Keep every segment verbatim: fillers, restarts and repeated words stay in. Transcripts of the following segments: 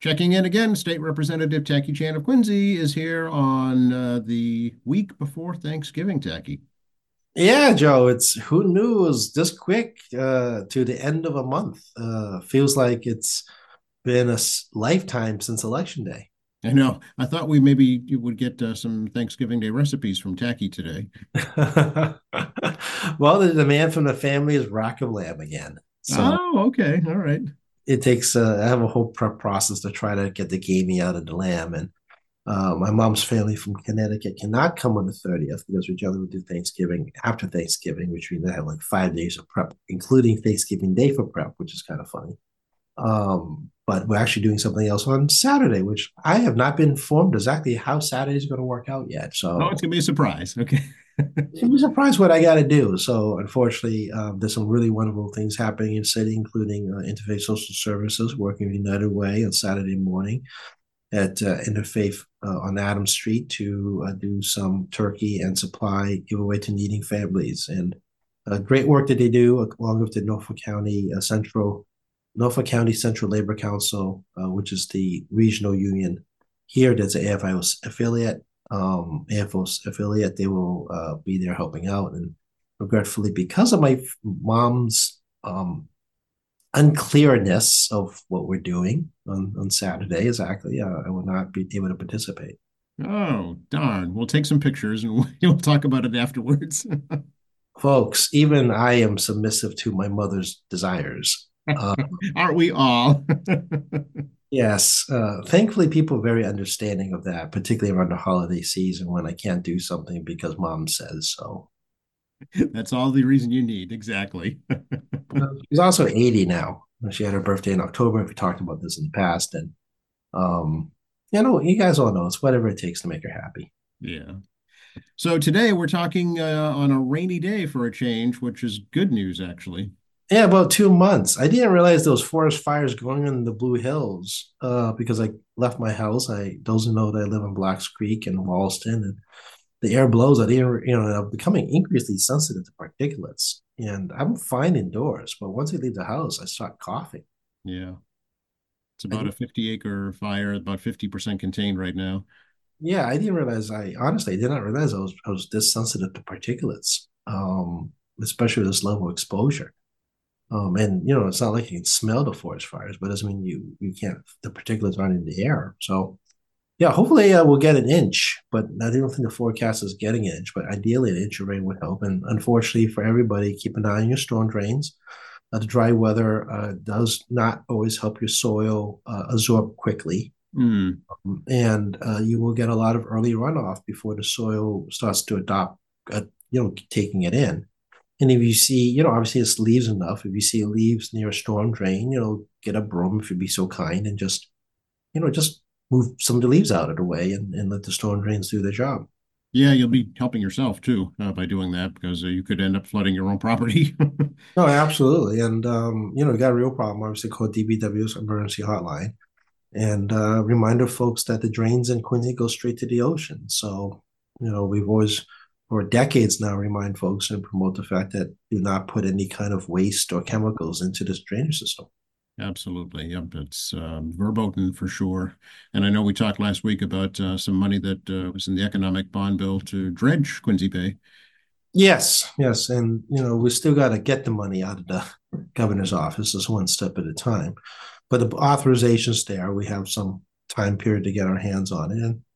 Checking in again, State Representative Tacky Chan of Quincy is here on uh, the week before Thanksgiving, Tacky. Yeah, Joe, it's who knew it was this quick uh, to the end of a month. Uh, feels like it's been a s- lifetime since Election Day. I know. I thought we maybe you would get uh, some Thanksgiving Day recipes from Tacky today. Well, the demand from the family is rack of lamb again. So Oh, okay. All right. it takes, uh, I have a whole prep process to try to get the gamey out of the lamb. And uh, my mom's family from Connecticut cannot come on the thirtieth because we generally do Thanksgiving after Thanksgiving, which we have like five days of prep, including Thanksgiving Day for prep, which is kind of funny. Um, but we're actually doing something else on Saturday, which I have not been informed exactly how Saturday is going to work out yet. Oh, it's So gonna be a surprise. Okay. you'd be surprised what I got to do. So unfortunately, um, there's some really wonderful things happening in the city, including uh, Interfaith Social Services working United Way on Saturday morning at uh, Interfaith uh, on Adams Street to uh, do some turkey and supply giveaway to needing families. And uh, great work that they do along with the Norfolk County uh, Central Norfolk County Central Labor Council, uh, which is the regional union here. That's an A F I O affiliate. Um, A F O affiliate. They will uh, be there helping out. And regretfully, because of my mom's um, unclearness of what we're doing on, on Saturday, exactly, uh, I will not be able to participate. Oh, darn. We'll take some pictures and we'll talk about it afterwards. Folks, even I am submissive to my mother's desires. Uh, Aren't we all? Yes, uh, thankfully, people are very understanding of that, particularly around the holiday season when I can't do something because mom says so. That's all the reason you need. Exactly. Uh, she's also eighty now. She had her birthday in October. We talked about this in the past, and um, you know, you guys all know it's whatever it takes to make her happy. Yeah. So today we're talking uh, on a rainy day for a change, which is good news, actually. Yeah, about two months. I didn't realize those forest fires going on in the Blue Hills uh, because I left my house. I those who know that I live in Blacks Creek and Walston, and the air blows. I didn't, you know, I'm becoming increasingly sensitive to particulates, and I'm fine indoors. But once I leave the house, I start coughing. Yeah. It's I about a didn't, fifty acre fire, about fifty percent contained right now. yeah, I didn't realize. I honestly I did not realize I was I was this sensitive to particulates, um, especially this level of exposure. Um, and you know, it's not like you can smell the forest fires, but it doesn't mean you you can't. The particulates aren't in the air. So yeah, hopefully uh, we'll get an inch, but I don't think the forecast is getting an inch. But ideally, an inch of rain would help. And unfortunately for everybody, keep an eye on your storm drains. Uh, the dry weather uh, does not always help your soil uh, absorb quickly, Mm. and uh, you will get a lot of early runoff before the soil starts to adopt, uh, you know, taking it in. And if you see, you know, obviously it's leaves enough. If you see leaves near a storm drain, you know, get a broom if you'd be so kind and just, you know, just move some of the leaves out of the way and, and let the storm drains do their job. Yeah, you'll be helping yourself too uh, by doing that because uh, you could end up flooding your own property. No, absolutely. And, um, you know, we got a real problem, obviously, called D B W's emergency hotline. And uh, reminder folks that the drains in Quincy go straight to the ocean. So, you know, we've always, for decades now, remind folks and promote the fact that do not put any kind of waste or chemicals into this drainage system. Absolutely. Yep. It's um, verboten for sure. And I know we talked last week about uh, some money that uh, was in the economic bond bill to dredge Quincy Bay. Yes, yes. And, you know, we still got to get the money out of the governor's office. It's one step at a time. But the authorization's there. We have some time period to get our hands on it. And,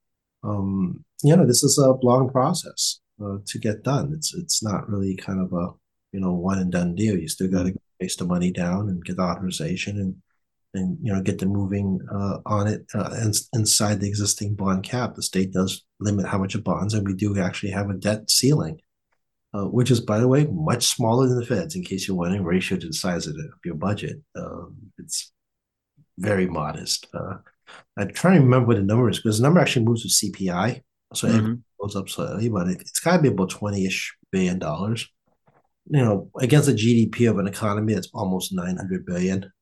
um, you know, this is a long process uh, to get done. It's it's not really kind of a, you know, one and done deal. You still got to Mm. place the money down and get the authorization and, and you know, get the moving uh, on it uh, and, inside the existing bond cap. The state does limit how much it bonds, and we do actually have a debt ceiling uh, which is, by the way, much smaller than the Fed's. In case you're wondering, ratio to the size of, the, of your budget, um, it's very modest. Uh, I'm trying to remember what the number is because the number actually moves with C P I, so everything Hmm. goes up slightly, but it, it's got to be about twenty-ish billion dollars. You know, against the G D P of an economy that's almost nine hundred billion,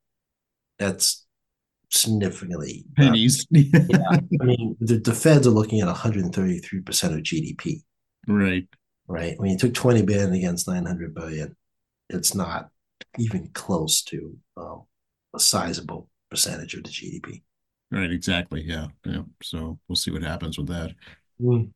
that's significantly. Uh, Pennies. yeah, I mean, the, the Feds are looking at one hundred thirty-three percent of G D P, Right. right? When you took twenty billion against nine hundred billion, it's not even close to um, a sizable percentage of the G D P. Right, exactly. Yeah, yeah. So we'll see what happens with that. Mm.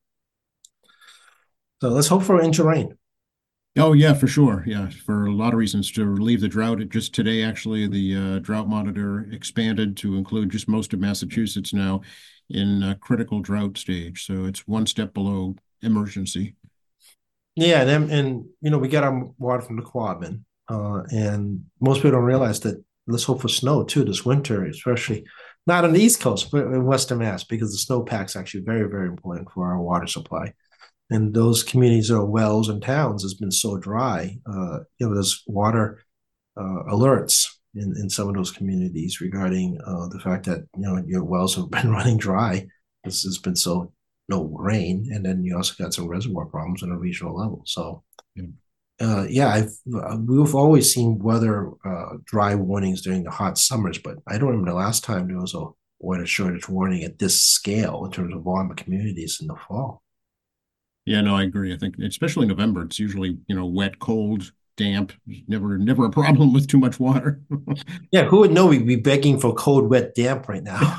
So let's hope for inch of rain. Oh yeah, for sure. Yeah, for a lot of reasons to relieve the drought. It just today, actually, the uh, drought monitor expanded to include just most of Massachusetts now in a critical drought stage. So it's one step below emergency. Yeah, and then- and you know we get our water from the Quabbin, uh, and most people don't realize that. Let's hope for snow too this winter, especially not on the East Coast, but in Western Mass, because the snowpack's actually very, very important for our water supply. And those communities or wells and towns has been so dry. Uh, you know, there's water uh, alerts in, in some of those communities regarding uh, the fact that you know your wells have been running dry. This has been so no rain, and then you also got some reservoir problems on a regional level. So, Yeah. uh, yeah, I've uh, we've always seen weather uh, dry warnings during the hot summers, but I don't remember the last time there was a water shortage warning at this scale in terms of volume of communities in the fall. Yeah, no, I agree. I think especially November, it's usually, you know, wet, cold, damp. Never, never a problem with too much water. Yeah, who would know we'd be begging for cold, wet, damp right now?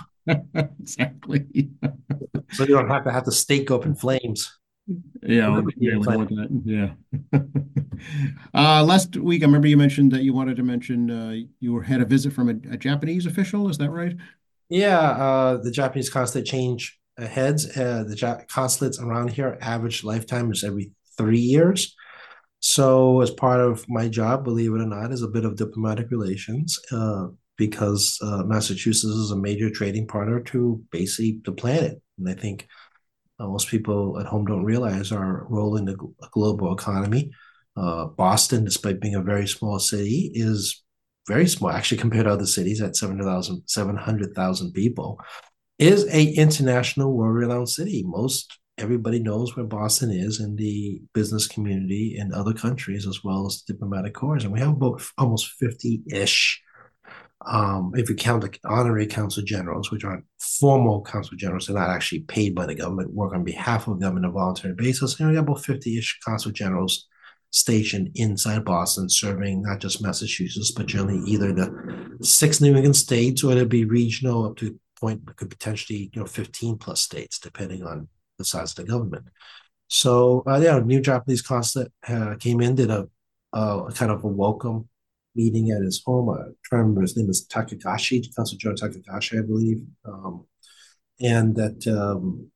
Exactly. So you don't have to have the steak up in flames. Yeah, Or we, could be yeah, in we don't flames. want that. Yeah. Uh, last week, I remember you mentioned that you wanted to mention uh, you had a visit from a, a Japanese official. Is that right? Yeah, uh, the Japanese consulate change uh, heads. Uh, the ja- consulates around here average lifetime is every three years. So, as part of my job, believe it or not, is a bit of diplomatic relations uh, because uh, Massachusetts is a major trading partner to basically the planet. And I think uh, most people at home don't realize our role in the gl- global economy. Uh, Boston, despite being a very small city, is very small actually compared to other cities at seven thousand seven hundred thousand people, is a international world-renowned city. Most everybody knows where Boston is in the business community in other countries as well as diplomatic corps. And we have about almost fifty-ish um, if you count the honorary consul generals, which aren't formal consul generals, they're not actually paid by the government, work on behalf of the government on a voluntary basis. And we have about fifty-ish consul generals stationed inside Boston, serving not just Massachusetts, but generally either the six New England states or it'd be regional up to point could potentially, you know, fifteen plus states, depending on the size of the government. So uh, yeah, new Japanese consulate uh, came in, did a, a kind of a welcome meeting at his home. I try to remember his name is Takagashi, Consul Joe Takagashi, I believe. Um, and that um,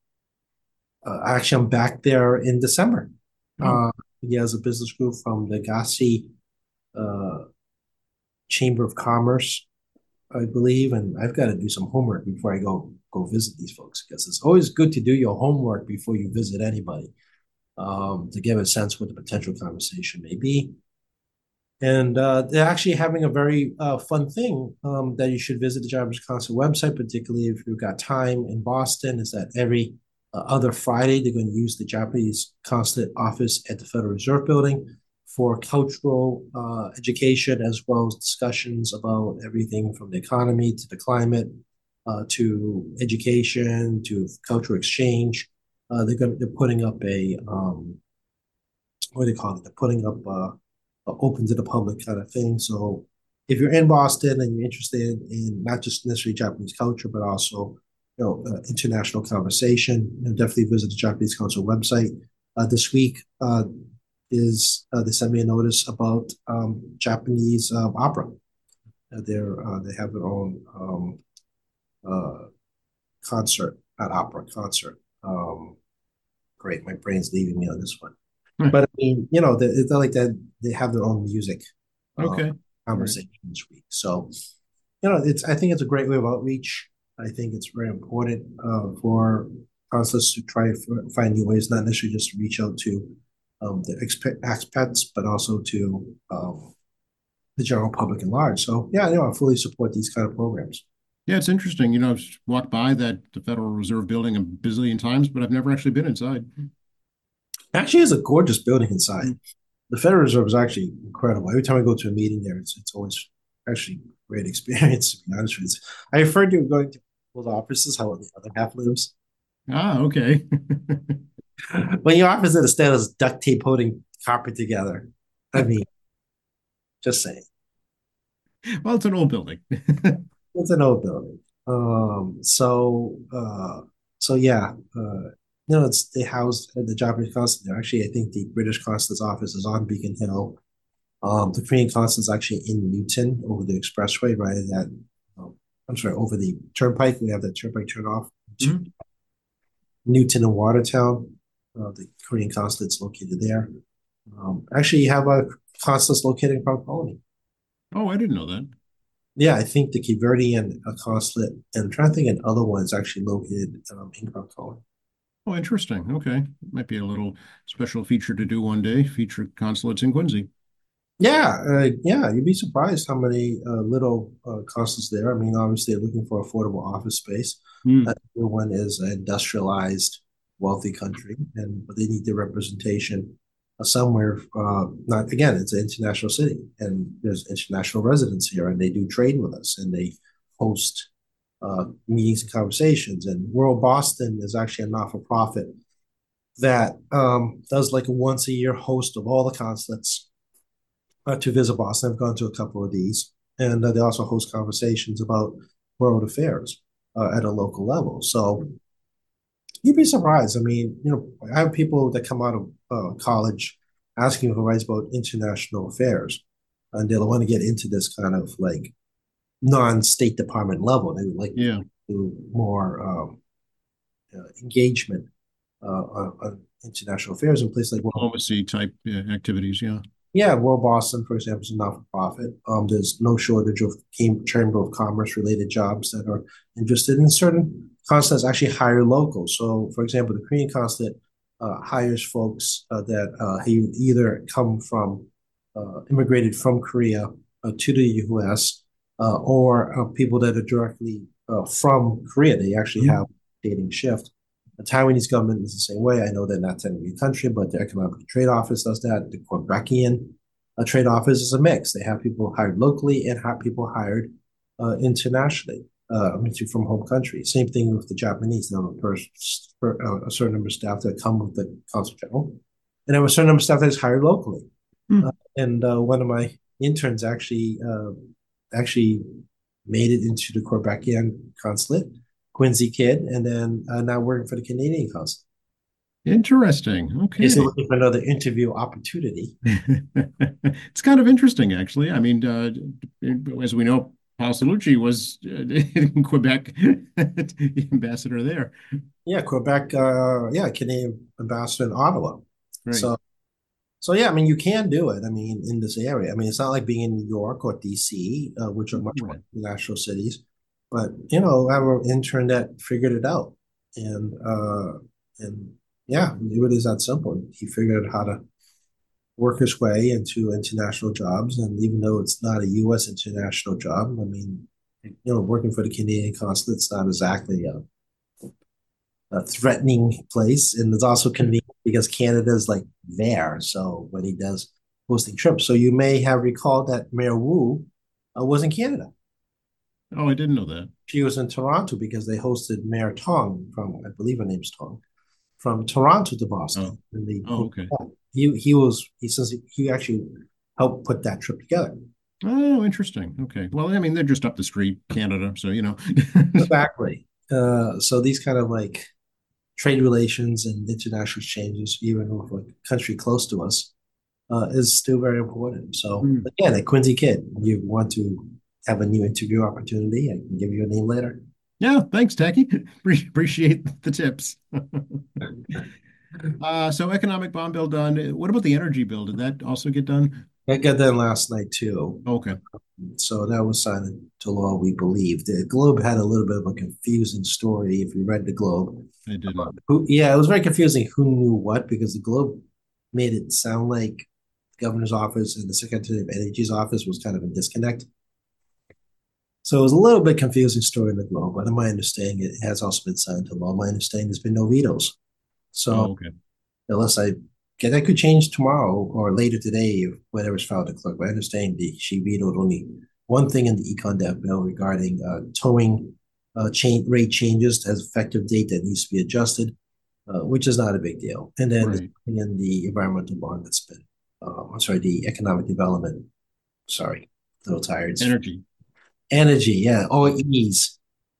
uh, actually I'm back there in December. Oh, Uh, he has a business group from the Gassi uh, Chamber of Commerce, I believe, and I've got to do some homework before I go go visit these folks because it's always good to do your homework before you visit anybody um, to give a sense what the potential conversation may be. And uh, they're actually having a very uh, fun thing um, that you should visit the Japanese Consulate website, particularly if you've got time in Boston, is that every uh, other Friday, they're going to use the Japanese Consulate office at the Federal Reserve Building for cultural uh, education as well as discussions about everything from the economy to the climate uh, to education to cultural exchange. Uh, they're going to, they're putting up a um, what do they call it? They're putting up uh, a open to the public kind of thing. So if you're in Boston and you're interested in not just necessarily Japanese culture, but also you know uh, international conversation, you know, definitely visit the Japanese Council website. Uh, this week uh, is uh, they sent me a notice about um, Japanese uh, opera. Uh, they're uh, they have their own um, uh, concert, not opera concert. Um, great, my brain's leaving me on this one. But I mean, you know, the, it's not like that they have their own music uh, okay. All right. conversation this week. So, you know, it's I think it's a great way of outreach. I think it's very important uh, for consuls to try to find new ways, not necessarily just to reach out to um, the expat, expats, but also to um, the general public in large. So, yeah, you know, I fully support these kind of programs. Yeah, it's interesting. You know, I've walked by that the Federal Reserve building a bazillion times, but I've never actually been inside. Actually, it's a gorgeous building inside. Mm. The Federal Reserve is actually incredible. Every time I go to a meeting there, it's it's always actually a great experience. To be honest with you, I referred to going to people's offices, how the other half lives. Ah, okay. When your office is instead of duct tape holding carpet together, I mean, just saying, Well, it's an old building. it's an old building. Um, so, uh, so yeah, uh, you know, it's they house the Japanese consulate there. Actually, I think the British consulate's office is on Beacon Hill. Um, the Korean consulate's actually in Newton over the expressway, right at that. Um, I'm sorry, over the turnpike. We have that turnpike turn off to Mhm. Newton and Watertown. Uh, the Korean consulate's located there. Um, actually, you have a consulates located in Crown Colony. Oh, I didn't know that. Yeah, I think the Cape Verdean uh, consulate, and I'm trying to think of another one is actually located um, in Crown Colony. Oh, interesting. Okay. Might be a little special feature to do one day, feature consulates in Quincy. Yeah, uh, yeah, you'd be surprised how many uh, little uh, constants there. I mean, obviously, they're looking for affordable office space. Hmm. Everyone is an industrialized, wealthy country, and but they need the representation uh, somewhere. Uh, not again, it's an international city, and there's international residents here, and they do trade with us, and they host uh, meetings and conversations. And World Boston is actually a not-for-profit that um, does like a once a year host of all the consulates uh, to visit Boston. I've gone to a couple of these, and uh, they also host conversations about world affairs uh, at a local level. So you'd be surprised. I mean, you know, I have people that come out of uh, college asking for advice about international affairs, and they'll want to get into this kind of like non-State Department level. They would like Yeah. to do more um, uh, engagement uh, on, on international affairs in places like well, Diplomacy type uh, activities. Yeah. yeah, World Boston, for example, is a not-for-profit. Um, there's no shortage of Chamber of Commerce related jobs that are interested in certain consulates actually hire locals. So, for example, the Korean consulate uh, hires folks uh, that uh, either come from uh, immigrated from Korea uh, to the U S uh, or uh, people that are directly uh, from Korea. They actually have Mhm. a dating shift. The Taiwanese government is the same way. I know they're not technically a country, but the Economic Trade Office does that. The Quebekian uh, Trade Office is a mix. They have people hired locally and have people hired uh, internationally, uh, I mean, from home country. Same thing with the Japanese. They have a, pers- per, uh, a certain number of staff that come with the consul general, and have a certain number of staff that is hired locally. Uh, Hmm. and uh, one of my interns actually uh, actually made it into the Quebekian consulate, Quincy kid, and then uh, now working for the Canadian consulate. Interesting. Is Okay. looking for another interview opportunity. It's kind of interesting, actually. I mean, uh, as we know, Paul Cellucci was uh, in Quebec, the ambassador there. Yeah, Quebec. Uh, yeah, Canadian ambassador in Ottawa. Right. So, so yeah, I mean, you can do it. I mean, in this area. I mean, it's not like being in New York or D C, uh, which are much more Right. international cities. But you know, I have an intern that figured it out, and uh, and yeah, it really is that simple. He figured out how to work his way into international jobs. And even though it's not a U S international job, I mean, you know, working for the Canadian consulate's not exactly a, a threatening place. And it's also convenient because Canada is like there. So when he does hosting trips, so you may have recalled that Mayor Wu uh, was in Canada. Oh, I didn't know that. She was in Toronto because they hosted Mayor Tong from, I believe her name's Tong, from Toronto to Boston. Oh, And the oh, okay. he he was he says he actually helped put that trip together. Oh, interesting. Okay. Well, I mean, they're just up the street, Canada, so you know. Exactly. Uh, so these kind of like trade relations and international exchanges, even with like a country close to us, uh, is still very important. So Hmm. again, a Quincy kid, you want to have a new interview opportunity, I can give you a name later. Yeah, thanks, Tacky. Pre- Appreciate the tips. Uh, so economic bond bill done. What about the energy bill? Did that also get done? I got that last night too. Okay, So that was signed into law, we believe. The Globe had a little bit of a confusing story if you read the Globe. I didn't. Who, yeah, it was very confusing who knew what because the Globe made it sound like the governor's office and the Secretary of Energy's office was kind of a disconnect. So it was a little bit confusing story in the Globe, but in my understanding, it has also been signed into law. My understanding, there's been no vetoes. So Oh, okay. unless I get that could change tomorrow or later today, if whatever's filed to clerk. But I understand the, she vetoed only one thing in the Econ Dev bill regarding uh, towing uh, chain rate changes as effective date that needs to be adjusted, uh, which is not a big deal. And then Right. in the environmental bond that's been, uh, I'm sorry, the economic development. Sorry, a little tired. Energy. Energy, yeah, all E's.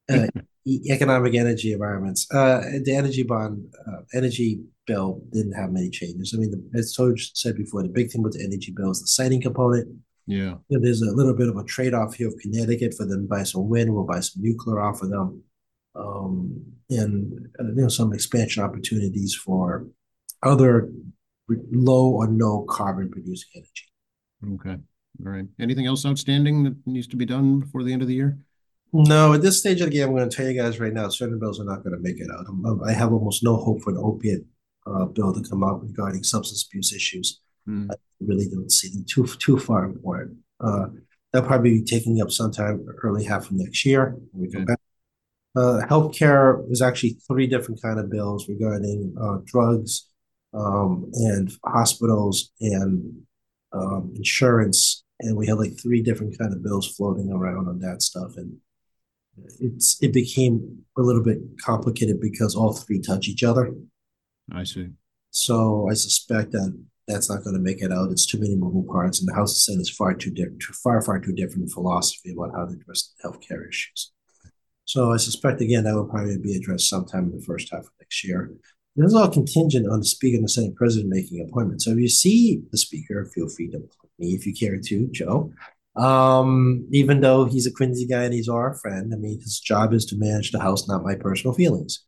uh, e- economic energy environments. Uh, the energy bond, uh, energy bill didn't have many changes. I mean, the, as I said before, the big thing with the energy bill is the siting component. Yeah. You know, there's a little bit of a trade-off here of Connecticut for them to buy some wind, we'll buy some nuclear off of them, um, and uh, you know some expansion opportunities for other low or no carbon producing energy. Okay. All right. Anything else outstanding that needs to be done before the end of the year? No, at this stage of the game, I'm going to tell you guys right now, certain bills are not going to make it out. I'm, I have almost no hope for the opiate uh, bill to come out regarding substance abuse issues. Hmm. I really don't see them too too far apart. Uh, they'll probably be taking up sometime early half of next year when we come Okay. back. Uh, healthcare is actually three different kind of bills regarding uh, drugs um, and hospitals and um, insurance, and we have like three different kind of bills floating around on that stuff, and it's it became a little bit complicated because all three touch each other. I see. So I suspect that that's not going to make it out. It's too many moving parts, and the House and Senate is far too different, far far too different in philosophy about how to address healthcare issues. So I suspect again that will probably be addressed sometime in the first half of next year. This is all contingent on the Speaker and the Senate President making appointments. So if you see the Speaker, feel free to appoint me if you care to, Joe. Um, even though he's a Quincy guy and he's our friend, I mean, his job is to manage the House, not my personal feelings.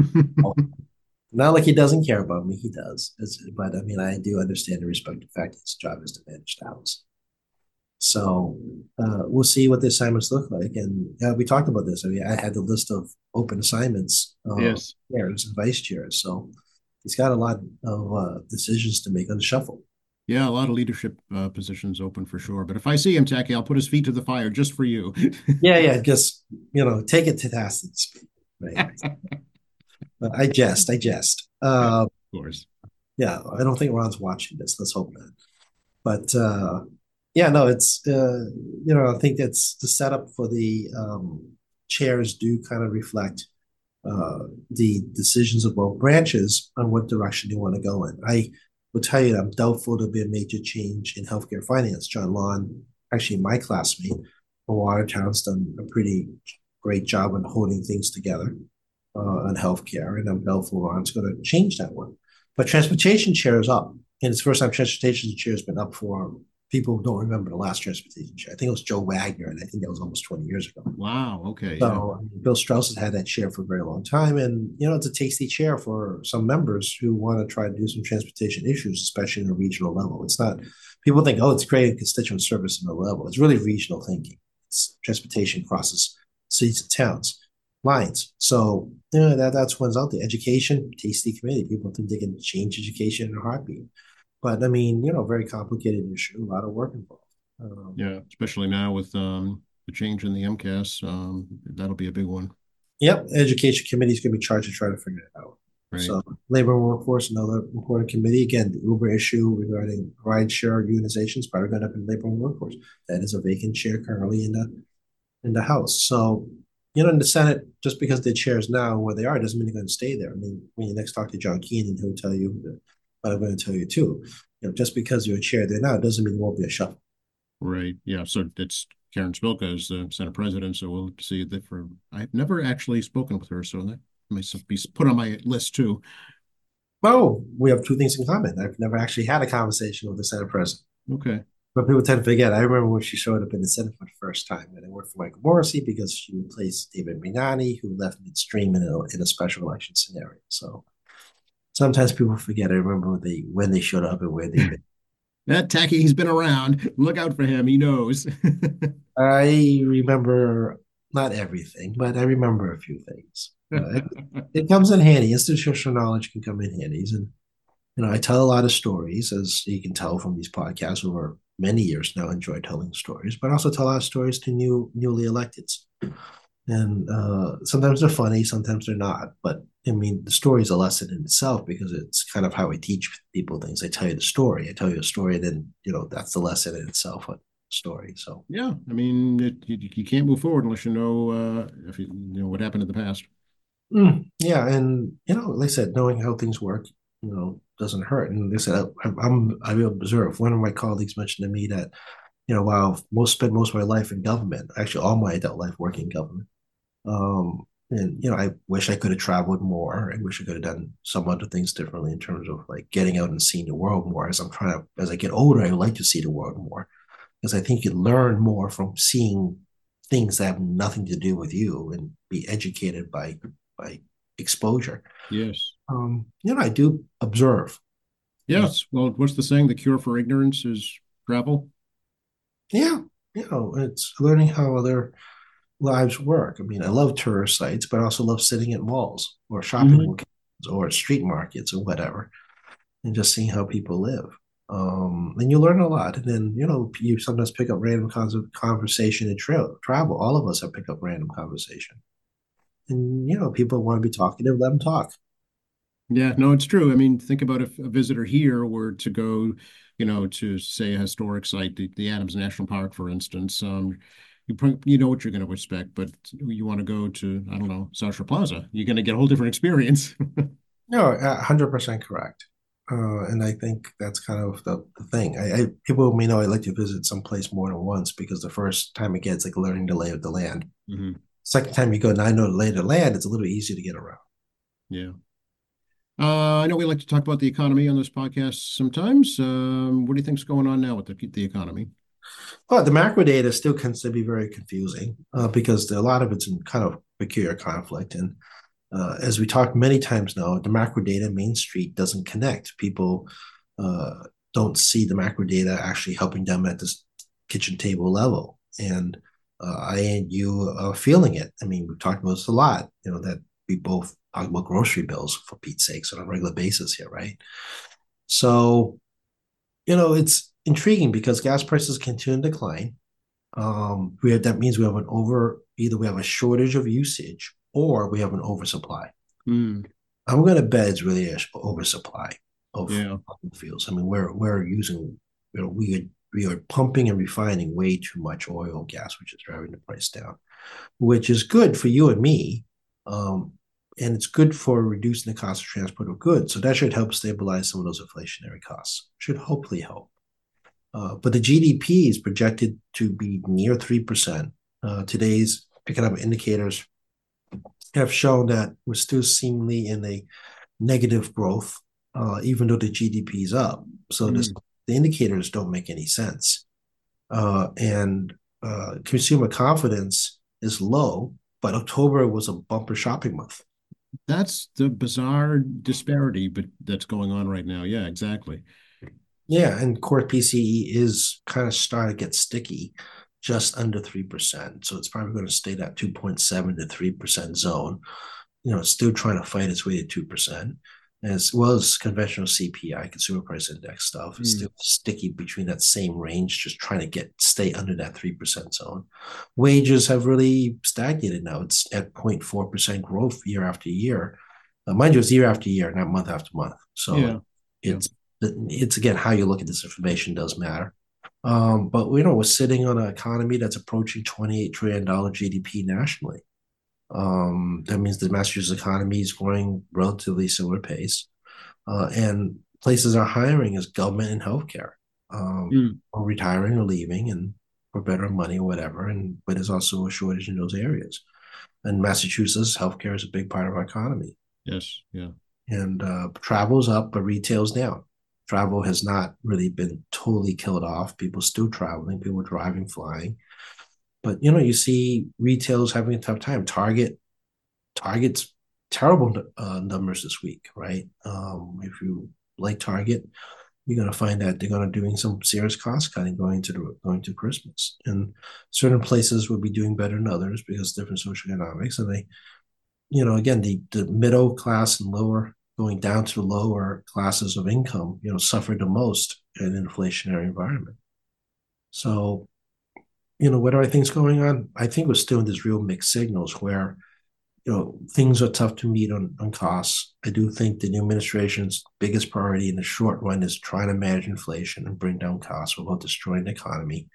Not like he doesn't care about me, he does. It's, but I mean, I do understand and respect the fact that his job is to manage the House. So uh, we'll see what the assignments look like. And uh, we talked about this. I mean, I had the list of open assignments, uh, Yes. chairs and vice chairs. So he's got a lot of uh, decisions to make on the shuffle. Yeah, a lot of leadership uh, positions open for sure. But if I see him, Tacky, I'll put his feet to the fire just for you. Yeah, yeah. Just, you know, take it to task and speak. Right. Uh, I jest. I jest. Yeah, Uh, of course. yeah, I don't think Ron's watching this. Let's hope not. But uh, yeah, no, it's uh, you know, I think that's the setup for the um, chairs do kind of reflect uh, the decisions of both branches on what direction they want to go in. I will tell you that I'm doubtful there'll be a major change in healthcare finance. John Lawn, actually my classmate from Watertown's done a pretty great job on holding things together uh, on healthcare, and I'm doubtful Ron's going to change that one. But transportation chair is up, and it's the first time transportation chair has been up for people who don't remember the last transportation chair. I think it was Joe Wagner, and I think that was almost twenty years ago. Wow. Okay. Yeah. So I mean, Bill Strauss has had that chair for a very long time, and you know it's a tasty chair for some members who want to try to do some transportation issues, especially in a regional level. It's not people think, oh, it's creating constituent service in a level. It's really regional thinking. It's transportation crosses cities and towns lines. So yeah, that that's one's out there. Education, tasty committee. People think they can change education in a heartbeat, but I mean, you know, very complicated issue, a lot of work involved. Um, Yeah. Especially now with um, the change in the M C A S, um, that'll be a big one. Yep, education committee is going to be charged to try to figure it out. Right. So labor and workforce, another important committee. Again, the Uber issue regarding rideshare unionization is probably going to up in labor and workforce. That is a vacant chair currently in the in the House. So, you know, in the Senate, just because the chairs now where they are doesn't mean they're going to stay there. I mean, when you next talk to John Keenan, he'll tell you, that, but I'm going to tell you too. You know, just because you're a chair there now doesn't mean there won't be a shuffle. Right. Yeah. So it's Karen Spilka is the Senate president. So we'll see that for, I've never actually spoken with her. So that might be put on my list too. Oh, we have two things in common. I've never actually had a conversation with the Senate president. Okay. But people tend to forget. I remember when she showed up in the Senate for the first time, and I worked for Michael Morrissey because she replaced David Minani, who left midstream in a, in a special election scenario. So sometimes people forget. I remember when they when they showed up and where they've been. That Tacky, he's been around. Look out for him. He knows. I remember not everything, but I remember a few things. Uh, it, it comes in handy. Institutional knowledge can come in handy. And, you know, I tell a lot of stories, as you can tell from these podcasts over many years now, enjoy telling stories, but also tell a lot of stories to new newly electeds. And uh, sometimes they're funny, sometimes they're not. But I mean, the story is a lesson in itself because it's kind of how I teach people things. I tell you the story, I tell you a story, and then you know that's the lesson in itself. A story. So yeah, I mean, it, you, you can't move forward unless you know uh, if you, you know what happened in the past. mm, yeah, and you know, like I said, knowing how things work, you know, doesn't hurt. And they said I, I'm I observe. One of my colleagues mentioned to me that you know, while most spent most of my life in government, actually all my adult life working in government. Um, and you know, I wish I could have traveled more. I wish I could have done some other things differently in terms of like getting out and seeing the world more. As I'm trying to, as I get older, I would like to see the world more because I think you learn more from seeing things that have nothing to do with you and be educated by by exposure. Yes. Um, you know, I do observe. Uh, Yes. Well, what's the saying? The cure for ignorance is travel. yeah, you know, it's learning how other lives work. I mean, I love tourist sites, but I also love sitting at malls or shopping Hmm. locations or street markets or whatever, and just seeing how people live. Um, and you learn a lot. And then, you know, you sometimes pick up random kinds of conversation and tra- travel. All of us have picked up random conversation. And, you know, people want to be talkative, let them talk. Yeah, no, it's true. I mean, think about if a visitor here were to go, you know, to say a historic site, the, the Adams National Park, for instance. Um, you pro- you know what you're going to expect, but you want to go to, I don't know, South Shore Plaza, you're going to get a whole different experience. No, one hundred percent correct. Uh, and I think that's kind of the, the thing. I, I People may know I like to visit some place more than once because the first time I get it's like learning the lay of the land. Hmm. Second time you go and I know the lay of the land, it's a little easier to get around. Yeah. Uh, I know we like to talk about the economy on this podcast sometimes. Um, what do you think's going on now with the the economy? But the macro data still tends to be very confusing uh, because a lot of it's in kind of peculiar conflict. And uh, as we talked many times now, the macro data Main Street doesn't connect. People uh, don't see the macro data actually helping them at this kitchen table level. And uh, I and you are feeling it. I mean, we've talked about this a lot, you know, that we both talk about grocery bills for Pete's sakes on a regular basis here, right? So, you know, it's intriguing because gas prices continue to decline. Um, we have, that means we have an over, either we have a shortage of usage or we have an oversupply. Mm, I'm going to bet it's really an oversupply of yeah. fuels. I mean, we're we're using, you know, we are, we are pumping and refining way too much oil and gas, which is driving the price down, which is good for you and me, um, and it's good for reducing the cost of transport of goods. So that should help stabilize some of those inflationary costs. Should hopefully help. Uh, but the G D P is projected to be near three percent. Uh, today's economic indicators have shown that we're still seemingly in a negative growth, uh, even though the G D P is up. So this, Mm. the indicators don't make any sense. Uh, and uh, consumer confidence is low, but October was a bumper shopping month. That's the bizarre disparity, but that's going on right now. Yeah, exactly. Yeah, and core P C E is kind of starting to get sticky, just under three percent. So it's probably going to stay that two point seven to three percent zone. You know, it's still trying to fight its way to two percent. As well as conventional C P I, consumer price index stuff, is Mm. still sticky between that same range, just trying to get stay under that three percent zone. Wages have really stagnated now. It's at zero point four percent growth year after year. Uh, mind you, it's year after year, not month after month. So Yeah. Yeah. it's it's again how you look at this information does matter. Um, but you know, we're sitting on an economy that's approaching twenty-eight trillion dollar G D P nationally. Um, that means the Massachusetts economy is growing relatively similar pace, uh, and places are hiring as government and healthcare, um, Mm. or retiring or leaving, and for better money or whatever. And but there's also a shortage in those areas. And Massachusetts healthcare is a big part of our economy. Yes. Yeah. And uh, travel's up, but retail's down. Travel has not really been totally killed off. People still traveling, people driving, flying. But you know, you see retail's having a tough time. Target, Target's terrible uh, numbers this week, right? Um, if you like Target, you're going to find that they're going to doing some serious cost cutting going to the, going to Christmas, and certain places will be doing better than others because different social economics, and they, you know, again, the, the middle class and lower going down to the lower classes of income, you know, suffered the most in an inflationary environment. So, you know, what are things going on? I think we're still in these real mixed signals where, you know, things are tough to meet on, on costs. I do think the new administration's biggest priority in the short run is trying to manage inflation and bring down costs without destroying the economy.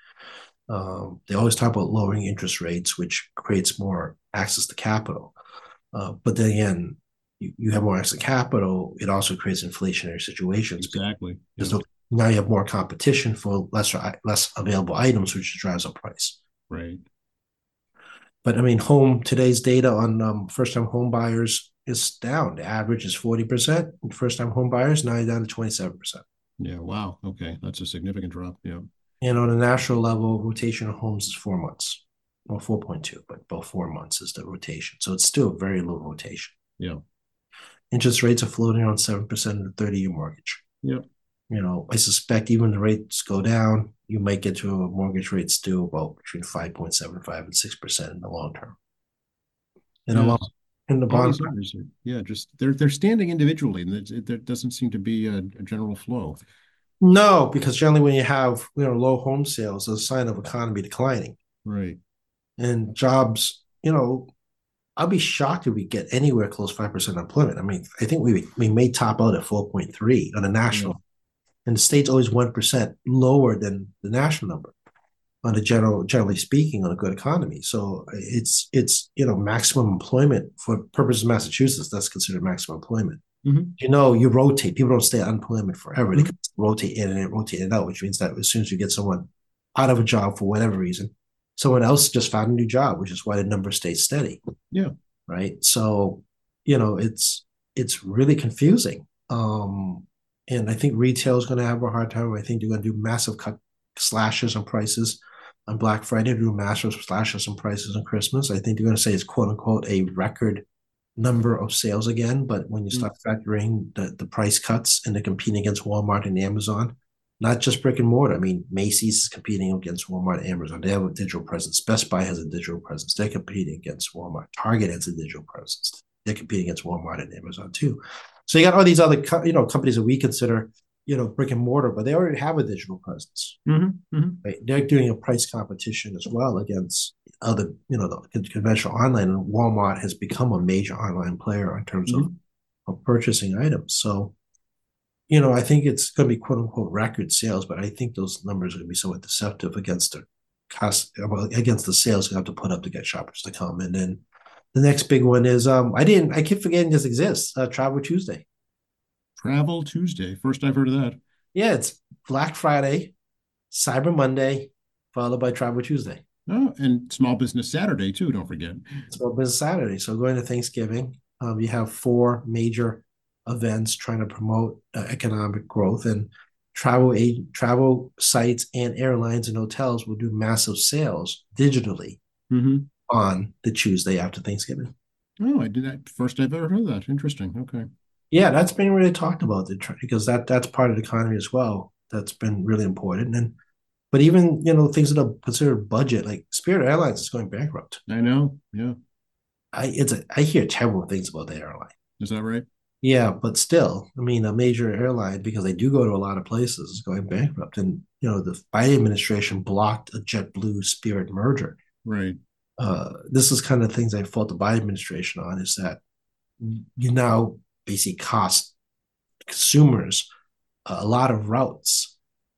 Um, they always talk about lowering interest rates, which creates more access to capital. Uh, but then again, you, you have more access to capital. It also creates inflationary situations Exactly. because Yeah. now you have more competition for lesser less available items, which drives up price. Right. But I mean, home today's data on um, first-time home buyers is down. The average is forty percent. First-time home buyers now you're down to twenty-seven percent. Yeah. Wow. Okay. That's a significant drop. Yeah. And on a national level, rotation of homes is four months. Well, four point two, but about four months is the rotation. So it's still very low rotation. Yeah. Interest rates are floating around seven percent of the thirty-year mortgage. Yeah. You know, I suspect even the rates go down, you might get to a mortgage rate still about between five point seven five and six percent in the long term. In the Yeah. long in the All bond. these numbers are, yeah, just they're they're standing individually, and it, there doesn't seem to be a, a general flow. No, because generally when you have you know low home sales, it's a sign of economy declining Right. and jobs. You know, I'll be shocked if we get anywhere close five percent employment. I mean, I think we we may top out at four point three on a Yeah. national, and the state's always one percent lower than the national number on a general generally speaking on a good economy. So it's it's you know maximum employment for purposes of Massachusetts. That's considered maximum employment. Hmm. You know, you rotate. People don't stay unemployment forever. They Hmm. can rotate in and rotate it out, which means that as soon as you get someone out of a job for whatever reason, someone else just found a new job, which is why the number stays steady. Yeah. Right. So, you know, it's it's really confusing. Um, and I think retail is going to have a hard time. I think they're going to do massive cut slashes on prices on Black Friday, do massive slashes on prices on Christmas. I think they're going to say it's quote unquote a record number of sales again. But when you Mm. start factoring the, the price cuts and they're competing against Walmart and Amazon, not just brick and mortar. I mean, Macy's is competing against Walmart and Amazon. They have a digital presence. Best Buy has a digital presence. They're competing against Walmart. Target has a digital presence. They're competing against Walmart and Amazon too. So you got all these other you know companies that we consider you know brick and mortar, but they already have a digital presence. Hmm. Hmm. Right? They're doing a price competition as well against other you know the conventional online. And Walmart has become a major online player in terms of, Hmm. of purchasing items. So you know, I think it's going to be quote unquote record sales, but I think those numbers are going to be somewhat deceptive against the cost, well, against the sales you have to put up to get shoppers to come. And then the next big one is um, I didn't, I keep forgetting this exists. Uh, Travel Tuesday. Travel Tuesday. First I've heard of that. Yeah, it's Black Friday, Cyber Monday, followed by Travel Tuesday. Oh, and Small Business Saturday too. Don't forget. So Business Saturday. So going to Thanksgiving, um, you have four major events trying to promote uh, economic growth, and travel aid, travel sites and airlines and hotels will do massive sales digitally Hmm. on the Tuesday after Thanksgiving. Oh, I did that. First I've ever heard of that. Interesting. Okay. Yeah, that's been really talked about because that that's part of the economy as well. That's been really important. And but even you know things that are considered budget, like Spirit Airlines is going bankrupt. I know. Yeah. I it's a, I hear terrible things about the airline. Is that right? Yeah, but still, I mean, a major airline, because they do go to a lot of places, is going bankrupt. And, you know, the Biden administration blocked a JetBlue Spirit merger. Right. Uh, this is kind of things I fault the Biden administration on is that you now basically cost consumers a lot of routes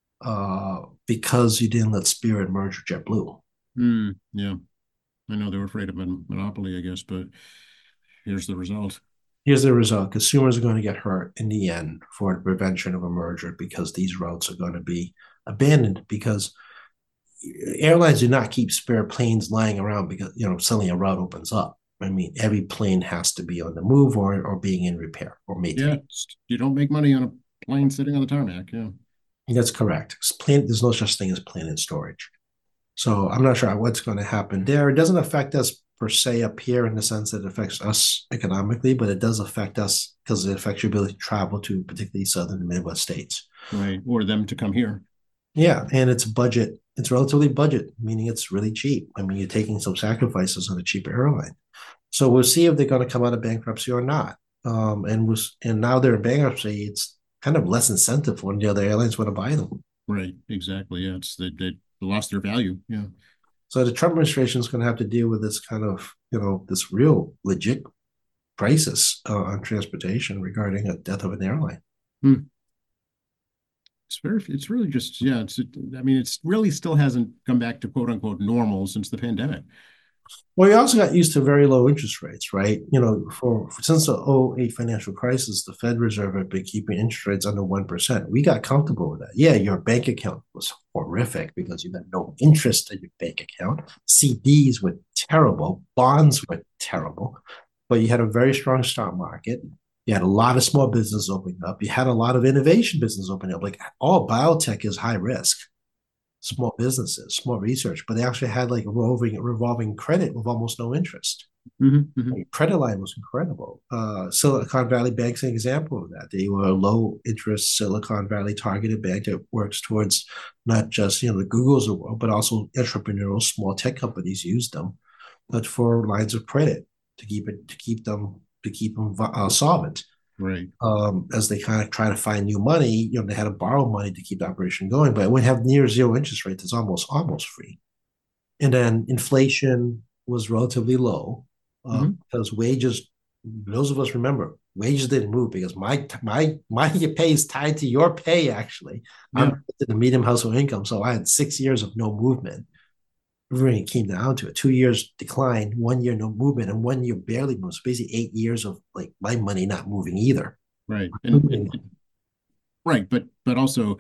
uh, because you didn't let Spirit merge with JetBlue. Mm, yeah. I know they were afraid of a monopoly, I guess, but here's the result. Here's the result. Consumers are going to get hurt in the end for the prevention of a merger because these routes are going to be abandoned because airlines do not keep spare planes lying around because, you know, suddenly a route opens up. I mean, every plane has to be on the move or, or being in repair or Yeah. maintained. You don't make money on a plane sitting on the tarmac. Yeah. That's correct. Plane, there's no such thing as plane in storage. So I'm not sure what's going to happen there. It doesn't affect us per se up here in the sense that it affects us economically, but it does affect us because it affects your ability to travel to particularly southern and Midwest states. Right. Or them to come here. Yeah, and it's budget. It's relatively budget, meaning it's really cheap. I mean, you're taking some sacrifices on a cheaper airline. So we'll see if they're going to come out of bankruptcy or not. Um, and was and now they're in bankruptcy. It's kind of less incentive for when the other airlines want to buy them. Right. Exactly. Yeah. It's they, they lost their value. Yeah. So the Trump administration is going to have to deal with this kind of, you know, this real legit crisis uh, on transportation regarding a death of an airline. Hmm. It's very, it's really just, yeah, it's, I mean, it's really still hasn't come back to quote unquote normal since the pandemic. Well, you also got used to very low interest rates, right? You know, for, for since the oh eight financial crisis, the Fed Reserve had been keeping interest rates under one percent. We got comfortable with that. Yeah, your bank account was horrific because you got no interest in your bank account. C Ds were terrible. Bonds were terrible, but you had a very strong stock market. You had a lot of small business opening up. You had a lot of innovation business opening up. Like all biotech is high risk, small businesses, small research, but they actually had like a revolving, revolving credit with almost no interest. Hmm. Hmm. Like, credit line was incredible. Uh, Silicon Valley Bank's an example of that. They were a low interest Silicon Valley targeted bank that works towards not just you know the Googles of the world, but also entrepreneurial small tech companies use them, but for lines of credit to keep it to keep them to keep them uh, solvent. Right. Um, as they kind of try to find new money, you know, they had to borrow money to keep the operation going, but it would have near zero interest rates. It's almost almost free. And then inflation was relatively low uh, Hmm. because wages. Those of us remember wages didn't move because my my my pay is tied to your pay. Actually, I'm Yeah. in the medium household income, so I had six years of no movement. Really came down to it. Two years decline, one year no movement, and one year barely moves. So basically, eight years of like my money not moving either. Right. And, and right, but but also